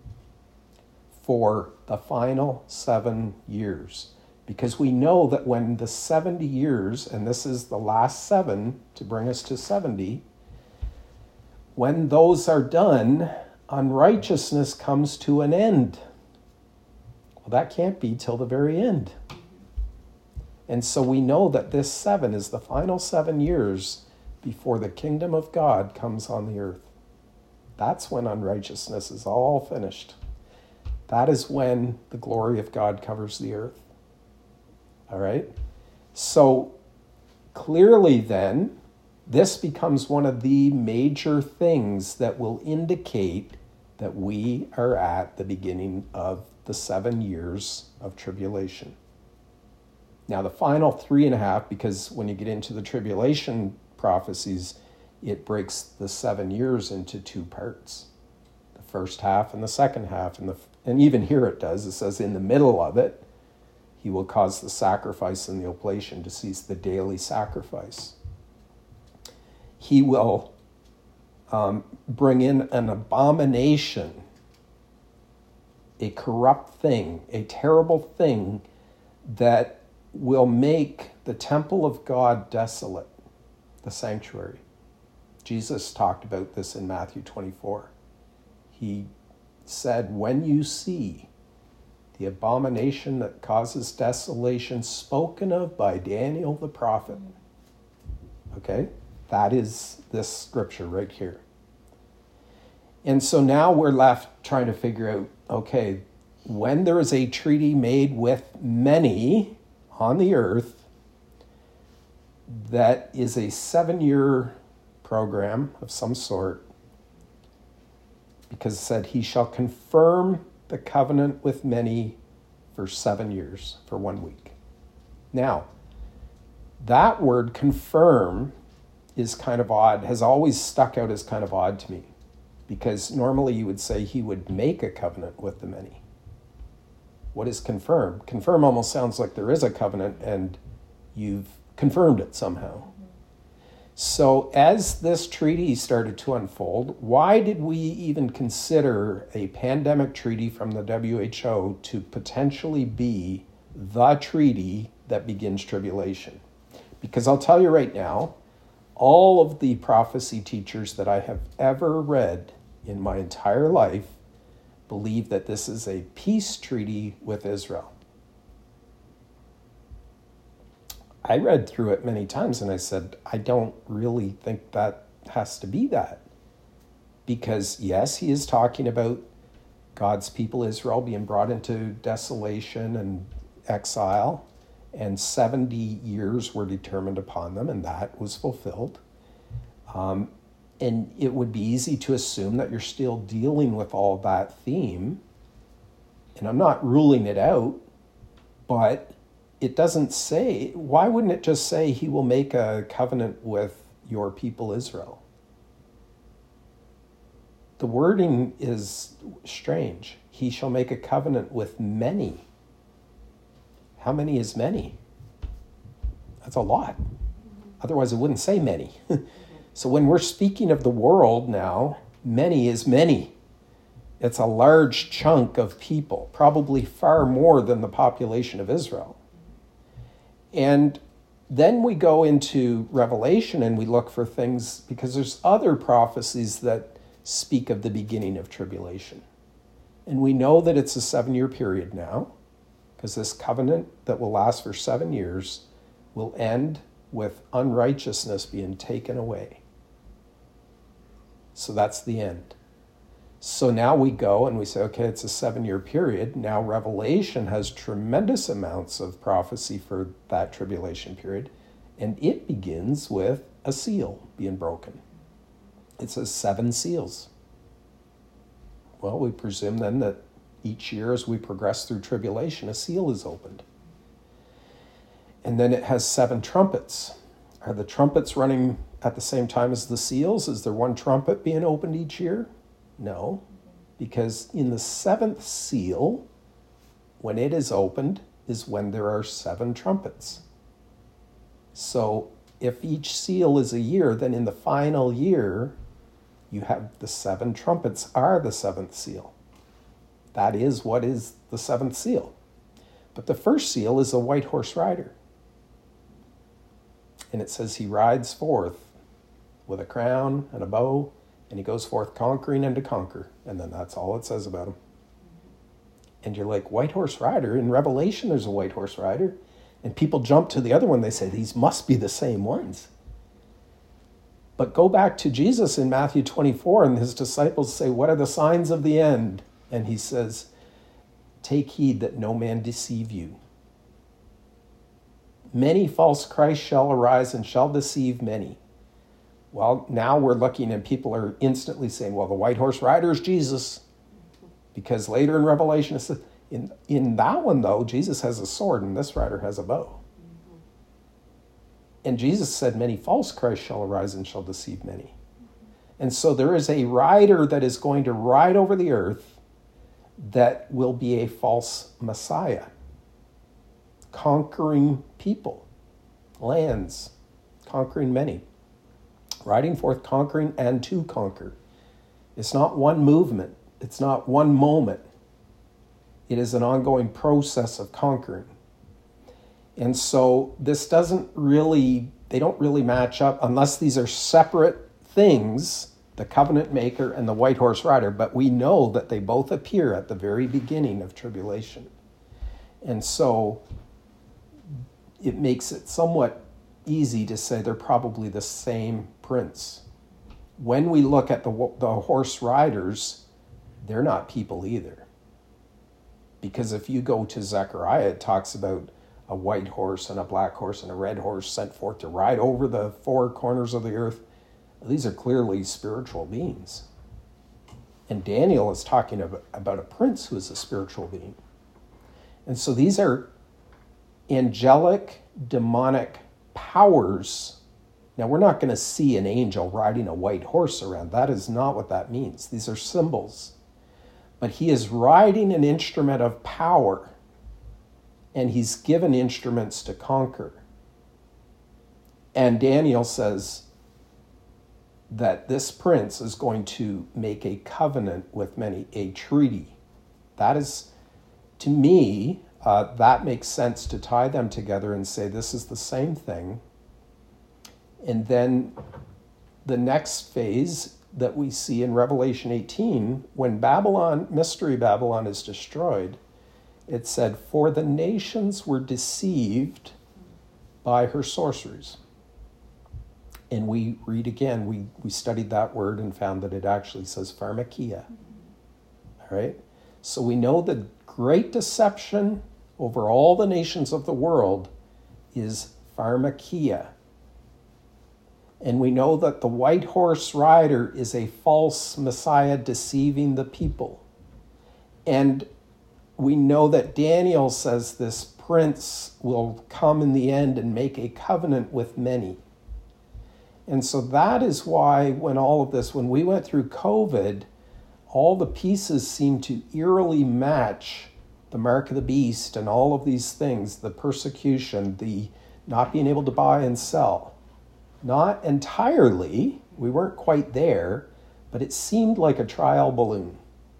for the final seven years. Because we know that when the seventy years, and this is the last seven to bring us to seventy, when those are done, unrighteousness comes to an end. Well, that can't be till the very end. And so we know that this seven is the final seven years before the kingdom of God comes on the earth. That's when unrighteousness is all finished. That is when the glory of God covers the earth. All right? So clearly then, this becomes one of the major things that will indicate that we are at the beginning of the seven years of tribulation. Now, the final three and a half, because when you get into the tribulation prophecies, it breaks the seven years into two parts. The first half and the second half. And, the, and even here it does. It says in the middle of it, he will cause the sacrifice and the oblation to cease, the daily sacrifice. He will um, bring in an abomination, a corrupt thing, a terrible thing that will make the temple of God desolate, the sanctuary. Jesus talked about this in Matthew twenty-four. He said, when you see the abomination that causes desolation spoken of by Daniel the prophet, okay, that is this scripture right here. And so now we're left trying to figure out, okay, when there is a treaty made with many on the earth, that is a seven-year program of some sort, because it said he shall confirm the covenant with many for seven years, for one week. Now, that word confirm is kind of odd, has always stuck out as kind of odd to me, because normally you would say he would make a covenant with the many. What is confirm? Confirm almost sounds like there is a covenant and you've confirmed it somehow. So as this treaty started to unfold, why did we even consider a pandemic treaty from the W H O to potentially be the treaty that begins tribulation? Because I'll tell you right now, all of the prophecy teachers that I have ever read in my entire life believe that this is a peace treaty with Israel. I read through it many times and I said, I don't really think that has to be that. Because yes, he is talking about God's people Israel being brought into desolation and exile, and seventy years were determined upon them, and that was fulfilled. Um, and it would be easy to assume that you're still dealing with all that theme. And I'm not ruling it out, but it doesn't say, why wouldn't it just say he will make a covenant with your people Israel? The wording is strange. He shall make a covenant with many. How many is many? That's a lot. Otherwise, it wouldn't say many. So when we're speaking of the world now, many is many. It's a large chunk of people, probably far more than the population of Israel. And then we go into Revelation and we look for things, because there's other prophecies that speak of the beginning of tribulation. And we know that it's a seven-year period now, because this covenant that will last for seven years will end with unrighteousness being taken away. So that's the end. So now we go and we say, okay, it's a seven-year period. Now Revelation has tremendous amounts of prophecy for that tribulation period, and it begins with a seal being broken. It says seven seals. Well, we presume then that each year as we progress through tribulation, a seal is opened. And then it has seven trumpets. Are the trumpets running at the same time as the seals? Is there one trumpet being opened each year? No, because in the seventh seal, when it is opened, is when there are seven trumpets. So if each seal is a year, then in the final year, you have the seven trumpets are the seventh seal. That is what is the seventh seal. But the first seal is a white horse rider. And it says he rides forth with a crown and a bow, and he goes forth conquering and to conquer. And then that's all it says about him. And you're like, white horse rider? In Revelation, there's a white horse rider. And people jump to the other one. They say, these must be the same ones. But go back to Jesus in Matthew twenty-four, and his disciples say, what are the signs of the end? And he says, take heed that no man deceive you. Many false Christs shall arise and shall deceive many. Well, now we're looking and people are instantly saying, well, the white horse rider is Jesus. Because later in Revelation, it says, in, in that one, though, Jesus has a sword and this rider has a bow. And Jesus said, many false Christs shall arise and shall deceive many. And so there is a rider that is going to ride over the earth that will be a false Messiah, conquering people, lands, conquering many, riding forth, conquering and to conquer. It's not one movement. It's not one moment. It is an ongoing process of conquering. And so this doesn't really, they don't really match up unless these are separate things, the covenant maker and the white horse rider, but we know that they both appear at the very beginning of tribulation. And so it makes it somewhat easy to say they're probably the same prince. When we look at the, the horse riders, they're not people either. Because if you go to Zechariah, it talks about a white horse and a black horse and a red horse sent forth to ride over the four corners of the earth. These are clearly spiritual beings. And Daniel is talking about, about a prince who is a spiritual being. And so these are angelic, demonic powers. Now, we're not going to see an angel riding a white horse around. That is not what that means. These are symbols. But he is riding an instrument of power, and he's given instruments to conquer. And Daniel says that this prince is going to make a covenant with many, a treaty. That is, to me, uh, that makes sense to tie them together and say this is the same thing. And then the next phase that we see in Revelation eighteen, when Babylon, Mystery Babylon is destroyed, it said, for the nations were deceived by her sorceries. And we read again, we, we studied that word and found that it actually says pharmakia. All right? So we know the great deception over all the nations of the world is pharmakia. And we know that the white horse rider is a false Messiah deceiving the people. And we know that Daniel says this prince will come in the end and make a covenant with many. And so that is why when all of this, when we went through COVID, all the pieces seem to eerily match the mark of the beast and all of these things, the persecution, the not being able to buy and sell. Not entirely. We weren't quite there, but it seemed like a trial balloon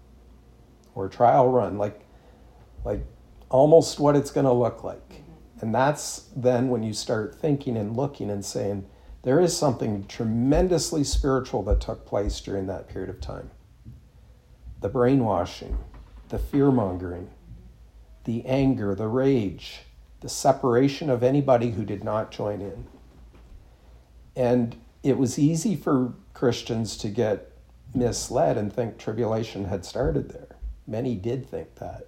or a trial run, like, like almost what it's going to look like. Mm-hmm. And that's then when you start thinking and looking and saying, there is something tremendously spiritual that took place during that period of time. The brainwashing, the fear-mongering, the anger, the rage, the separation of anybody who did not join in. And it was easy for Christians to get misled and think tribulation had started there. Many did think that.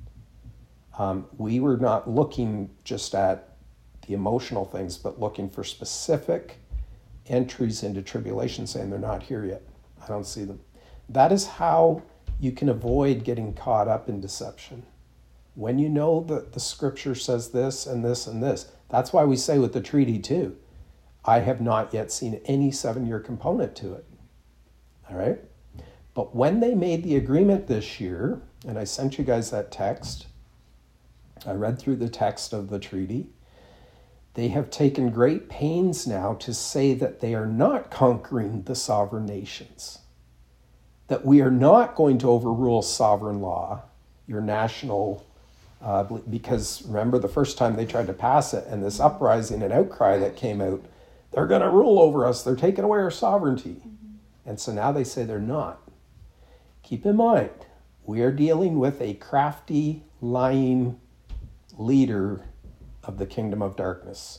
Um, we were not looking just at the emotional things, but looking for specific entries into tribulation, saying they're not here yet. I don't see them. That is how you can avoid getting caught up in deception. When you know that the scripture says this and this and this, that's why we say with the treaty too, I have not yet seen any seven-year component to it. All right? But when they made the agreement this year, and I sent you guys that text, I read through the text of the treaty, they have taken great pains now to say that they are not conquering the sovereign nations, that we are not going to overrule sovereign law, your national, uh, because remember the first time they tried to pass it and this uprising and outcry that came out, they're going to rule over us, they're taking away our sovereignty. Mm-hmm. And so now they say they're not. Keep in mind, we are dealing with a crafty, lying leader of the kingdom of darkness.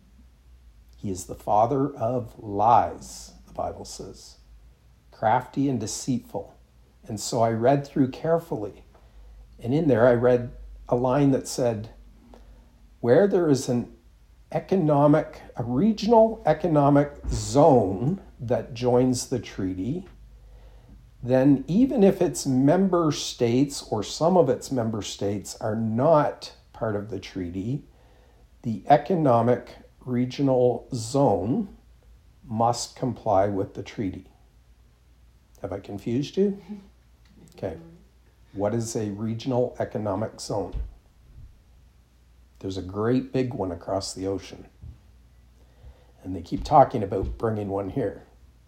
He is the father of lies, the Bible says. Crafty and deceitful. And so I read through carefully. And in there I read a line that said, where there is an economic, a regional economic zone that joins the treaty, then even if its member states or some of its member states are not part of the treaty, the economic regional zone must comply with the treaty. Have I confused you? Okay. What is a regional economic zone? There's a great big one across the ocean. And they keep talking about bringing one here.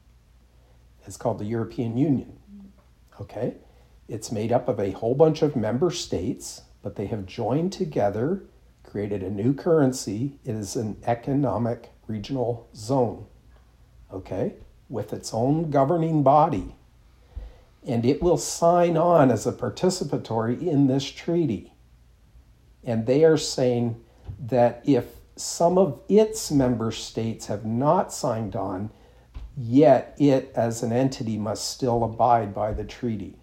It's called the European Union. Okay? It's made up of a whole bunch of member states, but they have joined together, created a new currency. It is an economic regional zone. Okay? With its own governing body. And it will sign on as a participatory in this treaty. And they are saying that if some of its member states have not signed on, yet it as an entity must still abide by the treaty.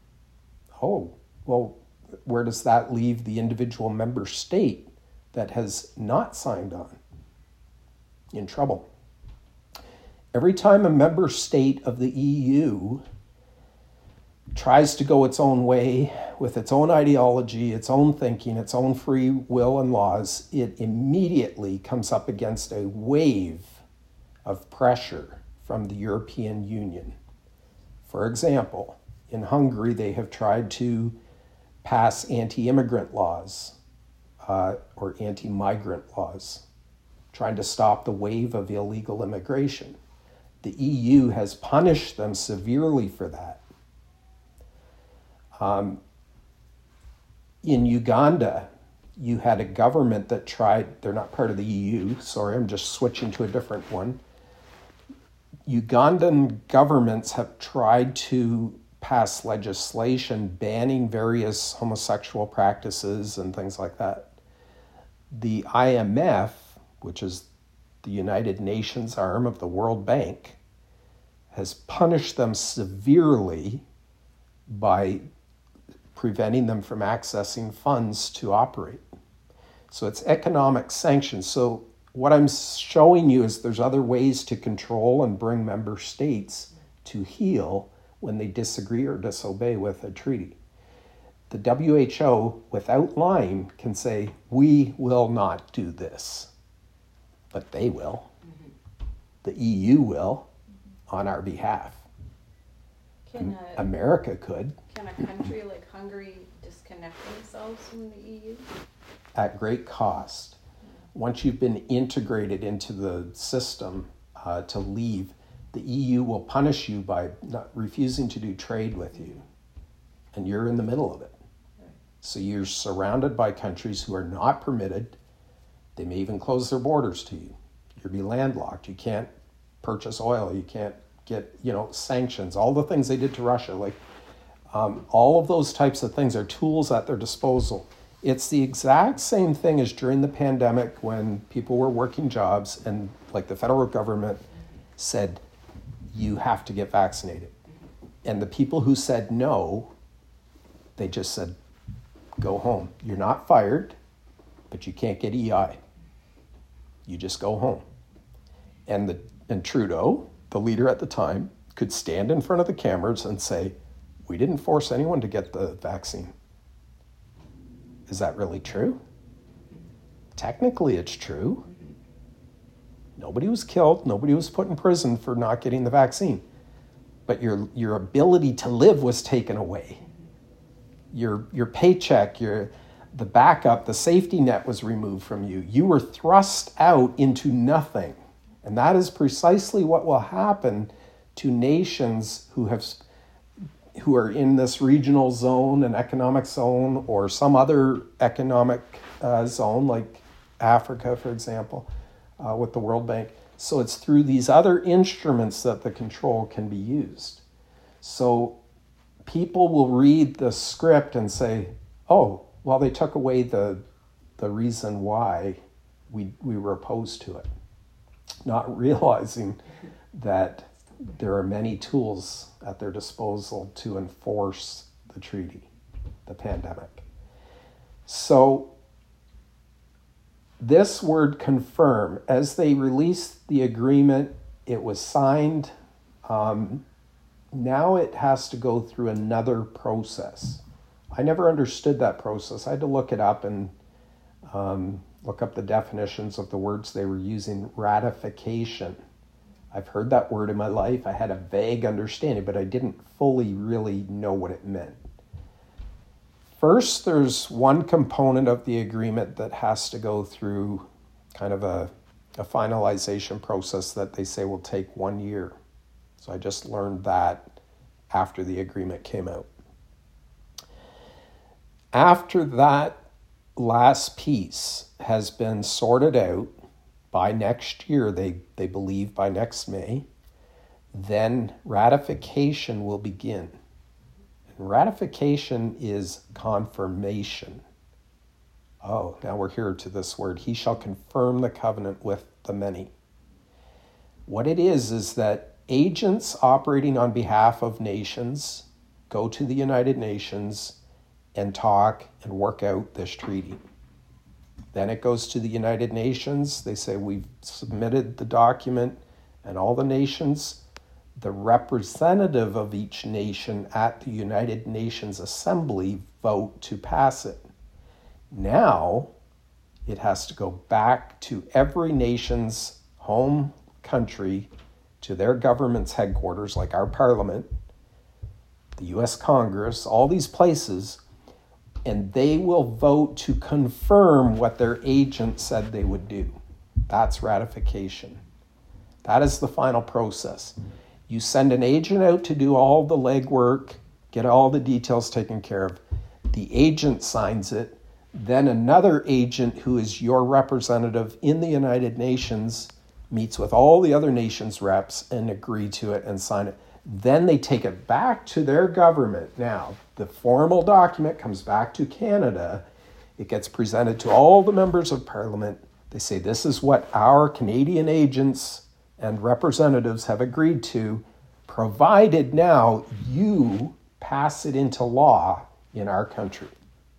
Oh, well, where does that leave the individual member state that has not signed on? In trouble. Every time a member state of the E U tries to go its own way with its own ideology, its own thinking, its own free will and laws, it immediately comes up against a wave of pressure from the European Union. For example, in Hungary, they have tried to pass anti-immigrant laws uh, or anti-migrant laws, trying to stop the wave of illegal immigration. The E U has punished them severely for that. Um, in Uganda, you had a government that tried, they're not part of the E U, sorry, I'm just switching to a different one. Ugandan governments have tried to pass legislation banning various homosexual practices and things like that. The I M F, which is the United Nations arm of the World Bank, has punished them severely by preventing them from accessing funds to operate. So it's economic sanctions. So what I'm showing you is there's other ways to control and bring member states to heel when they disagree or disobey with a treaty. The W H O, without lying, can say, we will not do this. But they will. Mm-hmm. The E U will, mm-hmm. on our behalf. Can a, America could. Can a country like Hungary disconnect themselves from the E U? At great cost. Once you've been integrated into the system uh, to leave, the E U will punish you by not refusing to do trade with you. And you're in the middle of it. So you're surrounded by countries who are not permitted. They may even close their borders to you. You'll be landlocked. You can't purchase oil. You can't get, you know, sanctions. All the things they did to Russia, like um, all of those types of things are tools at their disposal. It's the exact same thing as during the pandemic when people were working jobs and like the federal government said, you have to get vaccinated. And the people who said no, they just said, go home. You're not fired, but you can't get E I. You just go home. And the and Trudeau, the leader at the time, could stand in front of the cameras and say, we didn't force anyone to get the vaccine. Is that really true? Technically, it's true. Nobody was killed. Nobody was put in prison for not getting the vaccine. But your your ability to live was taken away. Your your paycheck, your the backup, the safety net was removed from you. You were thrust out into nothing. And that is precisely what will happen to nations who have who are in this regional zone, an economic zone, or some other economic uh, zone, like Africa, for example, uh, with the World Bank. So it's through these other instruments that the control can be used. So people will read the script and say, oh, well, they took away the the reason why we we were opposed to it, not realizing that there are many tools at their disposal to enforce the treaty, the pandemic. So this word confirm, as they released the agreement, it was signed. Um, now it has to go through another process. I never understood that process. I had to look it up and um, look up the definitions of the words they were using. Ratification. I've heard that word in my life. I had a vague understanding, but I didn't fully really know what it meant. First, there's one component of the agreement that has to go through kind of a, a finalization process that they say will take one year. So I just learned that after the agreement came out. After that last piece has been sorted out, by next year, they, they believe by next May, then ratification will begin. And ratification is confirmation. Oh, now we're here to this word. He shall confirm the covenant with the many. What it is, is that agents operating on behalf of nations go to the United Nations and talk and work out this treaty. Then it goes to the United Nations. They say, we've submitted the document, and all the nations, the representative of each nation at the United Nations Assembly vote to pass it. Now it has to go back to every nation's home country, to their government's headquarters, like our parliament, the U S Congress, all these places, and they will vote to confirm what their agent said they would do. That's ratification. That is the final process. You send an agent out to do all the legwork, get all the details taken care of. The agent signs it. Then another agent who is your representative in the United Nations meets with all the other nations' reps and agree to it and sign it. Then they take it back to their government. Now, the formal document comes back to Canada. It gets presented to all the members of Parliament. They say, this is what our Canadian agents and representatives have agreed to, provided now you pass it into law in our country.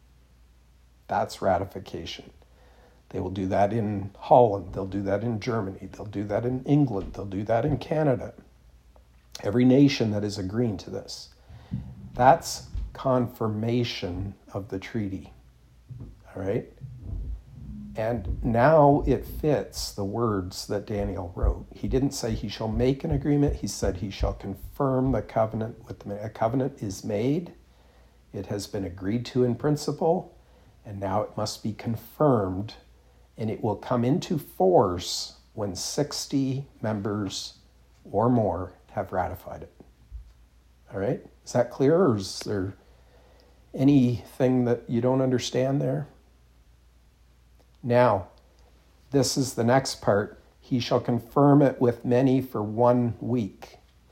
That's ratification. They will do that in Holland. They'll do that in Germany. They'll do that in England. They'll do that in Canada. Every nation that is agreeing to this. That's confirmation of the treaty. All right? And now it fits the words that Daniel wrote. He didn't say he shall make an agreement. He said he shall confirm the covenant with the man. A covenant is made. It has been agreed to in principle. And now it must be confirmed. And it will come into force when sixty members or more have ratified it. All right? Is that clear, or is there anything that you don't understand there? Now, this is the next part. He shall confirm it with many for one week.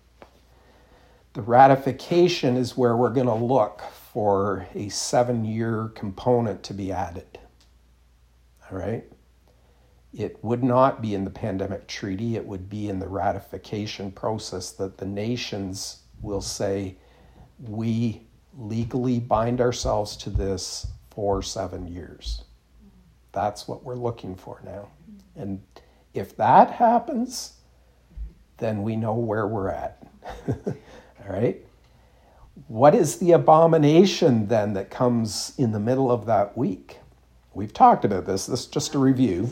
The ratification is where we're going to look for a seven-year component to be added. All right? It would not be in the pandemic treaty. It would be in the ratification process that the nations will say, we legally bind ourselves to this for seven years. That's what we're looking for now. And if that happens, then we know where we're at. All right? What is the abomination then that comes in the middle of that week? We've talked about this. This is just a review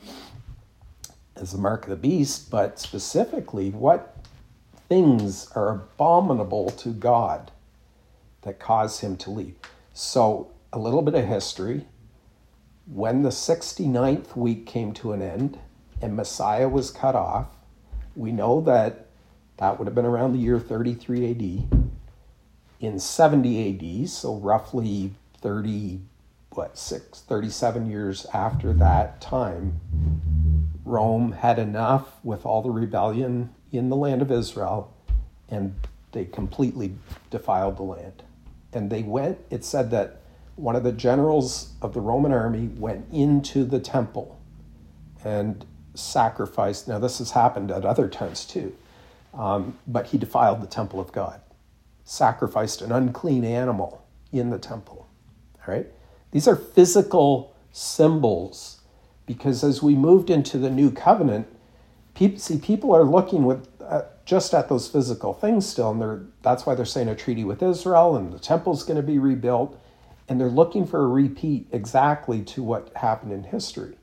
as the mark of the beast, but specifically, what things are abominable to God that cause him to leave? So, a little bit of history. When the sixty-ninth week came to an end and Messiah was cut off, we know that that would have been around the year thirty-three A D. In seventy A D, so roughly thirty, what, six, thirty-seven years after that time, Rome had enough with all the rebellion in the land of Israel, and they completely defiled the land. And they went, it said that one of the generals of the Roman army went into the temple and sacrificed. Now, this has happened at other times too, um, but he defiled the temple of God, sacrificed an unclean animal in the temple. All right? These are physical symbols, because as we moved into the new covenant, people, see, people are looking with uh, just at those physical things still, and they're, that's why they're saying a treaty with Israel, and the temple's going to be rebuilt, and they're looking for a repeat exactly to what happened in history.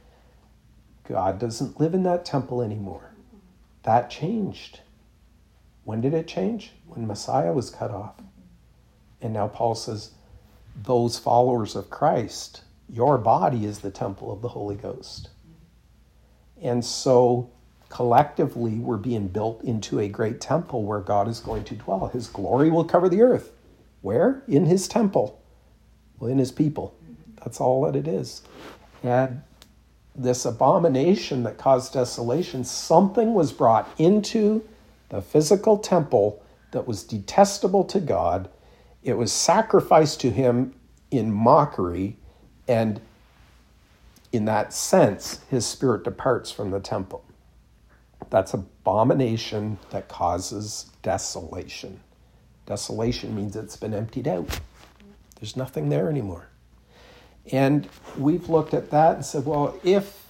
God doesn't live in that temple anymore. That changed. When did it change? When Messiah was cut off. And now Paul says, those followers of Christ, your body is the temple of the Holy Ghost. And so collectively we're being built into a great temple where God is going to dwell. His glory will cover the earth. Where? In his temple. Well, in his people. That's all that it is. And this abomination that caused desolation, something was brought into the physical temple that was detestable to God. It was sacrificed to him in mockery, and in that sense, his spirit departs from the temple. That's abomination that causes desolation. Desolation means it's been emptied out. There's nothing there anymore. And we've looked at that and said, well, if,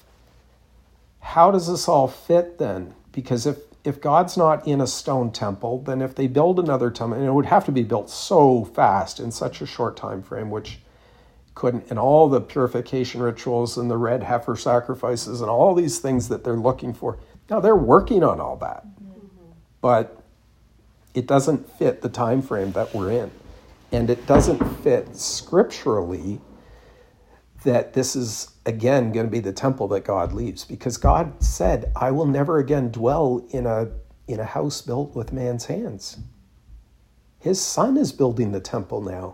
how does this all fit then? Because if, if God's not in a stone temple, then if they build another temple, and it would have to be built so fast in such a short time frame, which couldn't, and all the purification rituals and the red heifer sacrifices and all these things that they're looking for. Now, they're working on all that, mm-hmm. but it doesn't fit the time frame that we're in. And it doesn't fit scripturally that this is, again, going to be the temple that God leaves. Because God said, I will never again dwell in a, in a house built with man's hands. His Son is building the temple now.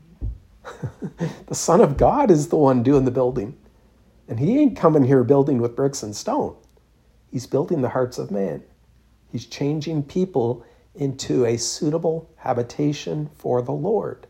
The Son of God is the one doing the building. And he ain't coming here building with bricks and stone. He's building the hearts of man. He's changing people into a suitable habitation for the Lord.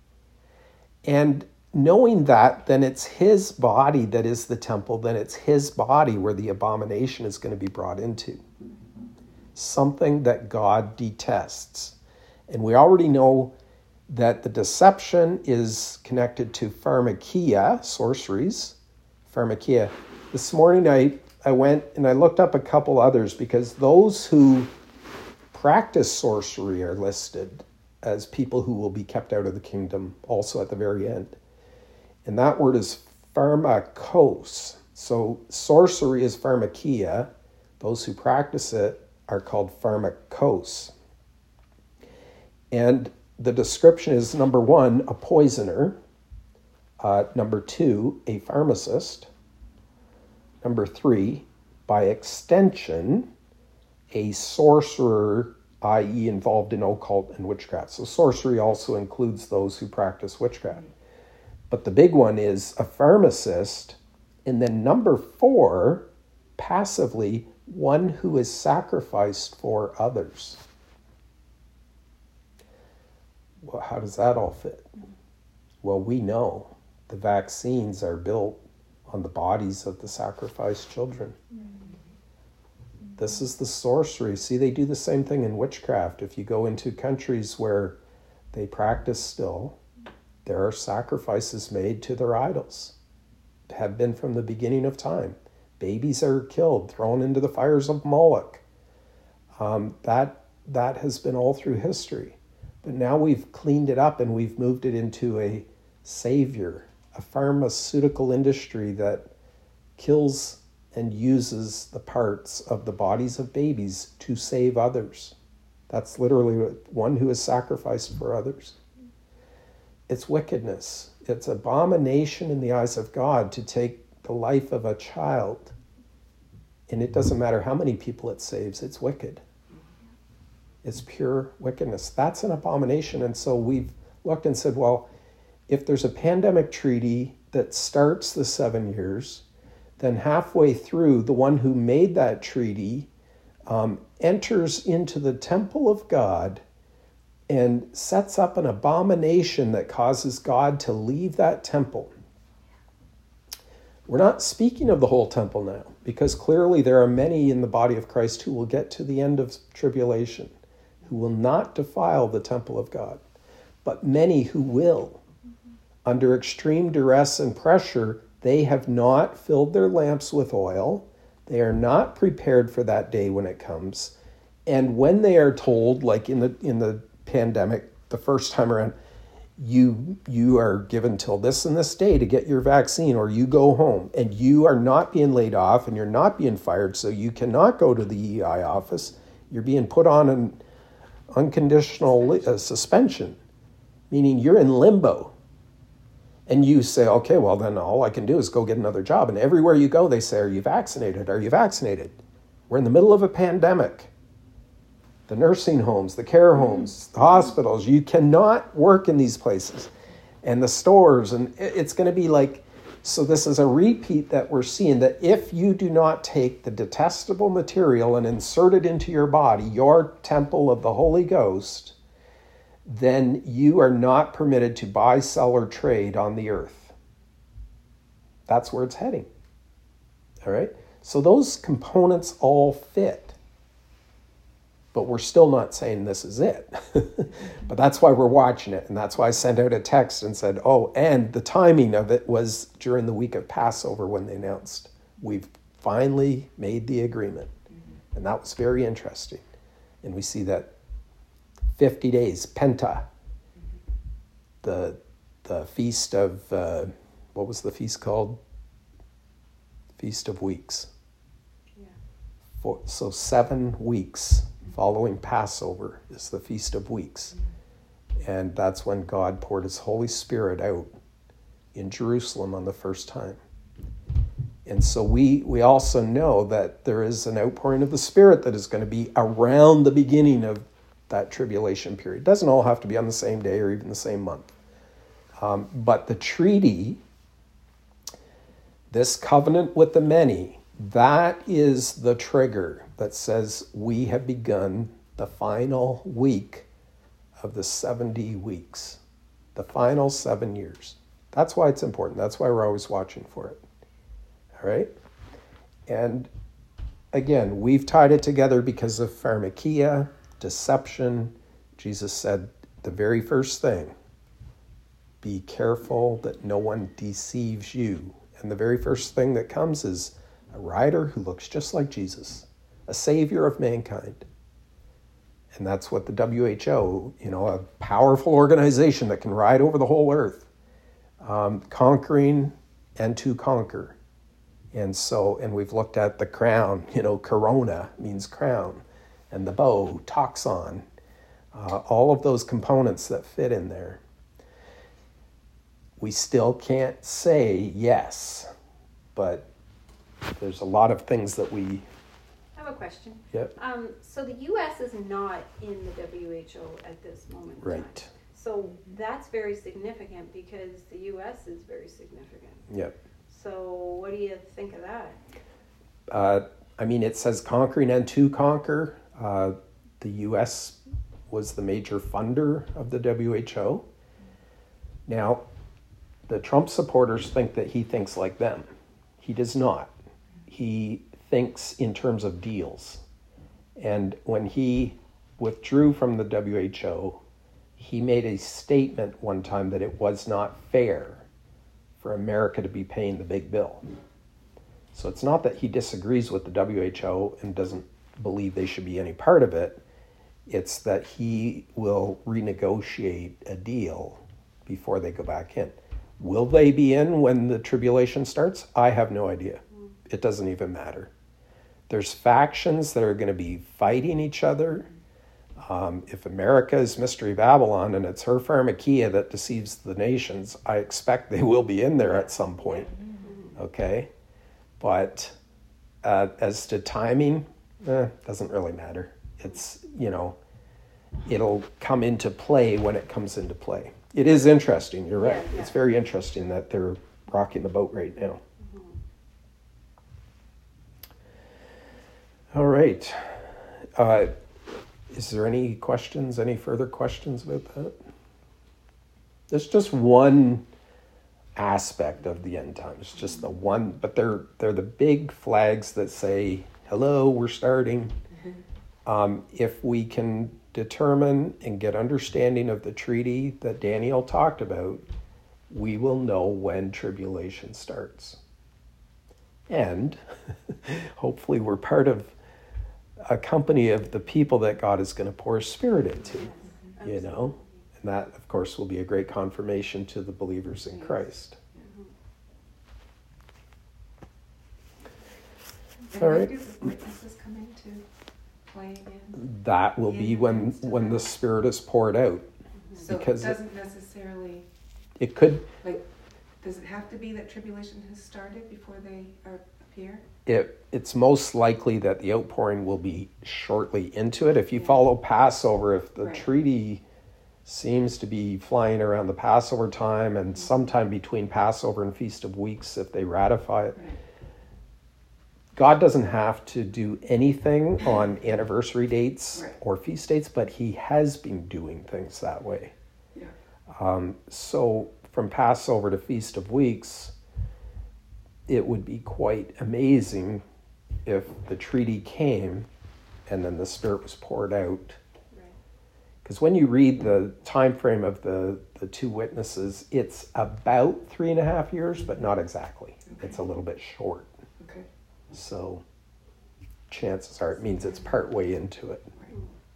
And knowing that, then it's his body that is the temple, then it's his body where the abomination is going to be brought into. Something that God detests. And we already know that the deception is connected to pharmakia, sorceries. Pharmakia. This morning I, I went and I looked up a couple others, because those who practice sorcery are listed as people who will be kept out of the kingdom also at the very end. And that word is pharmakos. So sorcery is pharmakia. Those who practice it are called pharmakos. And the description is, number one, a poisoner. Uh, number two, a pharmacist. Number three, by extension, a sorcerer, that is involved in occult and witchcraft. So sorcery also includes those who practice witchcraft. But the big one is a pharmacist. And then number four, passively, one who is sacrificed for others. Well, how does that all fit? Well, we know the vaccines are built on the bodies of the sacrificed children. This is the sorcery. See, they do the same thing in witchcraft. If you go into countries where they practice still, there are sacrifices made to their idols. Have been from the beginning of time. Babies are killed, thrown into the fires of Moloch. Um, that, that has been all through history. But now we've cleaned it up and we've moved it into a savior, a pharmaceutical industry that kills and uses the parts of the bodies of babies to save others. That's literally one who is sacrificed for others. It's wickedness. It's abomination in the eyes of God to take the life of a child. And it doesn't matter how many people it saves, it's wicked. It's pure wickedness. That's an abomination. And so we've looked and said, well, if there's a pandemic treaty that starts the seven years, then halfway through, the one who made that treaty um, enters into the temple of God and sets up an abomination that causes God to leave that temple. We're not speaking of the whole temple now, because clearly there are many in the body of Christ who will get to the end of tribulation, who will not defile the temple of God, but many who will. Under extreme duress and pressure, they have not filled their lamps with oil. They are not prepared for that day when it comes. And when they are told, like in the in the pandemic, the first time around, you you are given till this and this day to get your vaccine, or you go home, and you are not being laid off and you're not being fired, so you cannot go to the E E I office. You're being put on an unconditional uh, suspension, meaning you're in limbo. And you say, okay, well then all I can do is go get another job. And everywhere you go, they say, are you vaccinated? Are you vaccinated? We're in the middle of a pandemic. The nursing homes, the care homes, the hospitals, you cannot work in these places. And the stores, and it's going to be like, so this is a repeat that we're seeing, that if you do not take the detestable material and insert it into your body, your temple of the Holy Ghost, then you are not permitted to buy, sell, or trade on the earth. That's where it's heading. All right? So those components all fit. But we're still not saying this is it. But that's why we're watching it. And that's why I sent out a text and said, oh, and the timing of it was during the week of Passover when they announced, we've finally made the agreement. Mm-hmm. And that was very interesting. And we see that fifty days, Penta, the the feast of, uh, what was the feast called? Feast of Weeks. Yeah. For, so seven weeks following Passover is the Feast of Weeks. Mm-hmm. And that's when God poured his Holy Spirit out in Jerusalem on the first time. And so we, we also know that there is an outpouring of the Spirit that is going to be around the beginning of that tribulation period. It doesn't all have to be on the same day or even the same month. Um, but the treaty, this covenant with the many, that is the trigger that says we have begun the final week of the seventy weeks, the final seven years. That's why it's important. That's why we're always watching for it. All right? And again, we've tied it together because of pharmakia, deception. Jesus said the very first thing, be careful that no one deceives you. And the very first thing that comes is a rider who looks just like Jesus, a savior of mankind. And that's what the W H O, you know, a powerful organization that can ride over the whole earth, um, conquering and to conquer. And so, and we've looked at the crown, you know, corona means crown, and the bow, toxon, uh, all of those components that fit in there. We still can't say yes, but there's a lot of things that we, I have a question. yep, Um, so the U S is not in the W H O at this moment in time. right, So that's very significant because the U S is very significant. yep. So what do you think of that? Uh, I mean, it says conquering and to conquer. Uh, the U S was the major funder of the W H O. Now, the Trump supporters think that he thinks like them. He does not. He thinks in terms of deals. And when he withdrew from the W H O, he made a statement one time that it was not fair for America to be paying the big bill. So it's not that he disagrees with the W H O and doesn't believe they should be any part of it. It's that he will renegotiate a deal before they go back in. Will they be in when the tribulation starts? I have no idea. It doesn't even matter. There's factions that are going to be fighting each other. Um, if America is Mystery Babylon and it's her pharmakia that deceives the nations, I expect they will be in there at some point. Okay? But uh, as to timing, eh, doesn't really matter. It's, you know, it'll come into play when it comes into play. It is interesting, you're right. Yeah, yeah. It's very interesting that they're rocking the boat right now. All right. Uh, is there any questions, any further questions about that? There's just one aspect of the end times, just the one, but they're they're the big flags that say, hello, we're starting. Um, if we can determine and get understanding of the treaty that Daniel talked about, we will know when tribulation starts. And hopefully we're part of a company of the people that God is going to pour His Spirit into, you know? And that, of course, will be a great confirmation to the believers in Christ. And All when right. do the witnesses come into play again? That will be when when the Spirit is poured out. So Because it it- doesn't necessarily, It could, like, does it have to be that tribulation has started before they are, appear? it, it's most likely that the outpouring will be shortly into it. If you Yeah. follow Passover, if the Right. treaty seems to be flying around the Passover time and sometime between Passover and Feast of Weeks, if they ratify it, Right. God doesn't have to do anything on anniversary dates Right. or feast dates, but He has been doing things that way. Yeah. Um, so from Passover to Feast of Weeks, it would be quite amazing if the treaty came and then the Spirit was poured out. Right. Because when you read the time frame of the, the two witnesses, it's about three and a half years, but not exactly. Okay. It's a little bit short. Okay. So chances are it means it's part way into it. Right.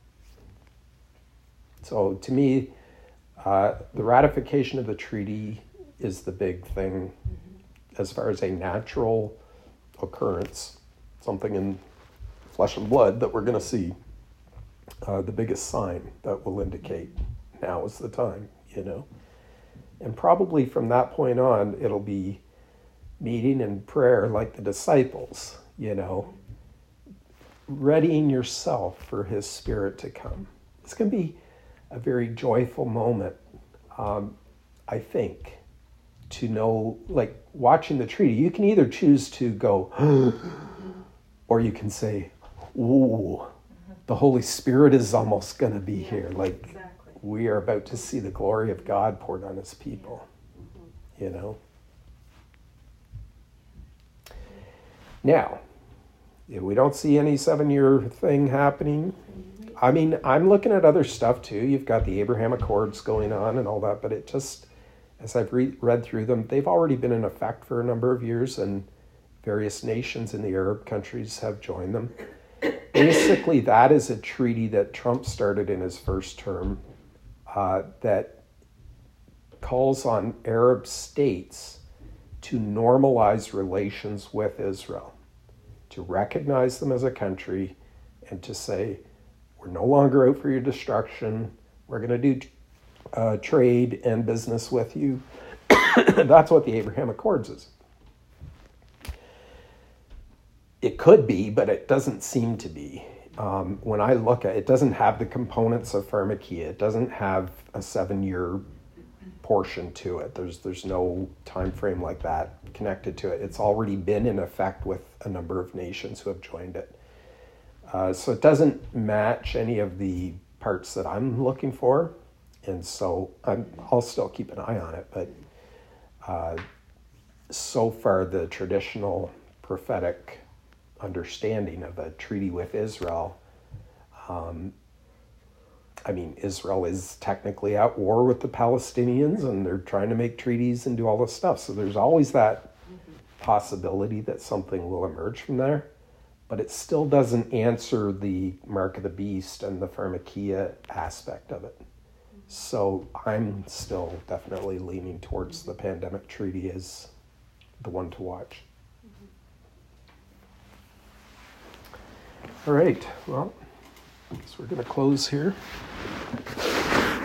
So to me, uh, the ratification of the treaty is the big thing as far as a natural occurrence, something in flesh and blood that we're going to see. Uh, the biggest sign that will indicate now is the time, you know. And probably from that point on, it'll be meeting in prayer like the disciples, you know, readying yourself for His Spirit to come. It's going to be a very joyful moment, um, I think, to know, like watching the treaty. You can either choose to go, or you can say, ooh, the Holy Spirit is almost going to be Yeah, here. Like, Exactly. we are about to see the glory of God poured on His people, you know. Now, if we don't see any seven-year thing happening, I mean, I'm looking at other stuff too. You've got the Abraham Accords going on and all that, but it just, as I've re- read through them, they've already been in effect for a number of years, and various nations in the Arab countries have joined them. Basically, that is a treaty that Trump started in his first term uh, that calls on Arab states to normalize relations with Israel, to recognize them as a country, and to say, we're no longer out for your destruction. We're going to do uh, trade and business with you. That's what the Abraham Accords is. it could be, but it doesn't seem to be. Um, when I look at it, it doesn't have the components of pharmakia. It doesn't have a seven-year portion to it. There's there's no time frame like that connected to it. It's already been in effect with a number of nations who have joined it. Uh, so it doesn't match any of the parts that I'm looking for, and so I'm, I'll still keep an eye on it. But uh, so far, the traditional prophetic understanding of a treaty with Israel, um, I mean, Israel is technically at war with the Palestinians, and they're trying to make treaties and do all this stuff. So there's always that possibility that something will emerge from there. But it still doesn't answer the mark of the beast and the pharmakia aspect of it. So I'm still definitely leaning towards the pandemic treaty as the one to watch. All right, well, I guess we're going to close here.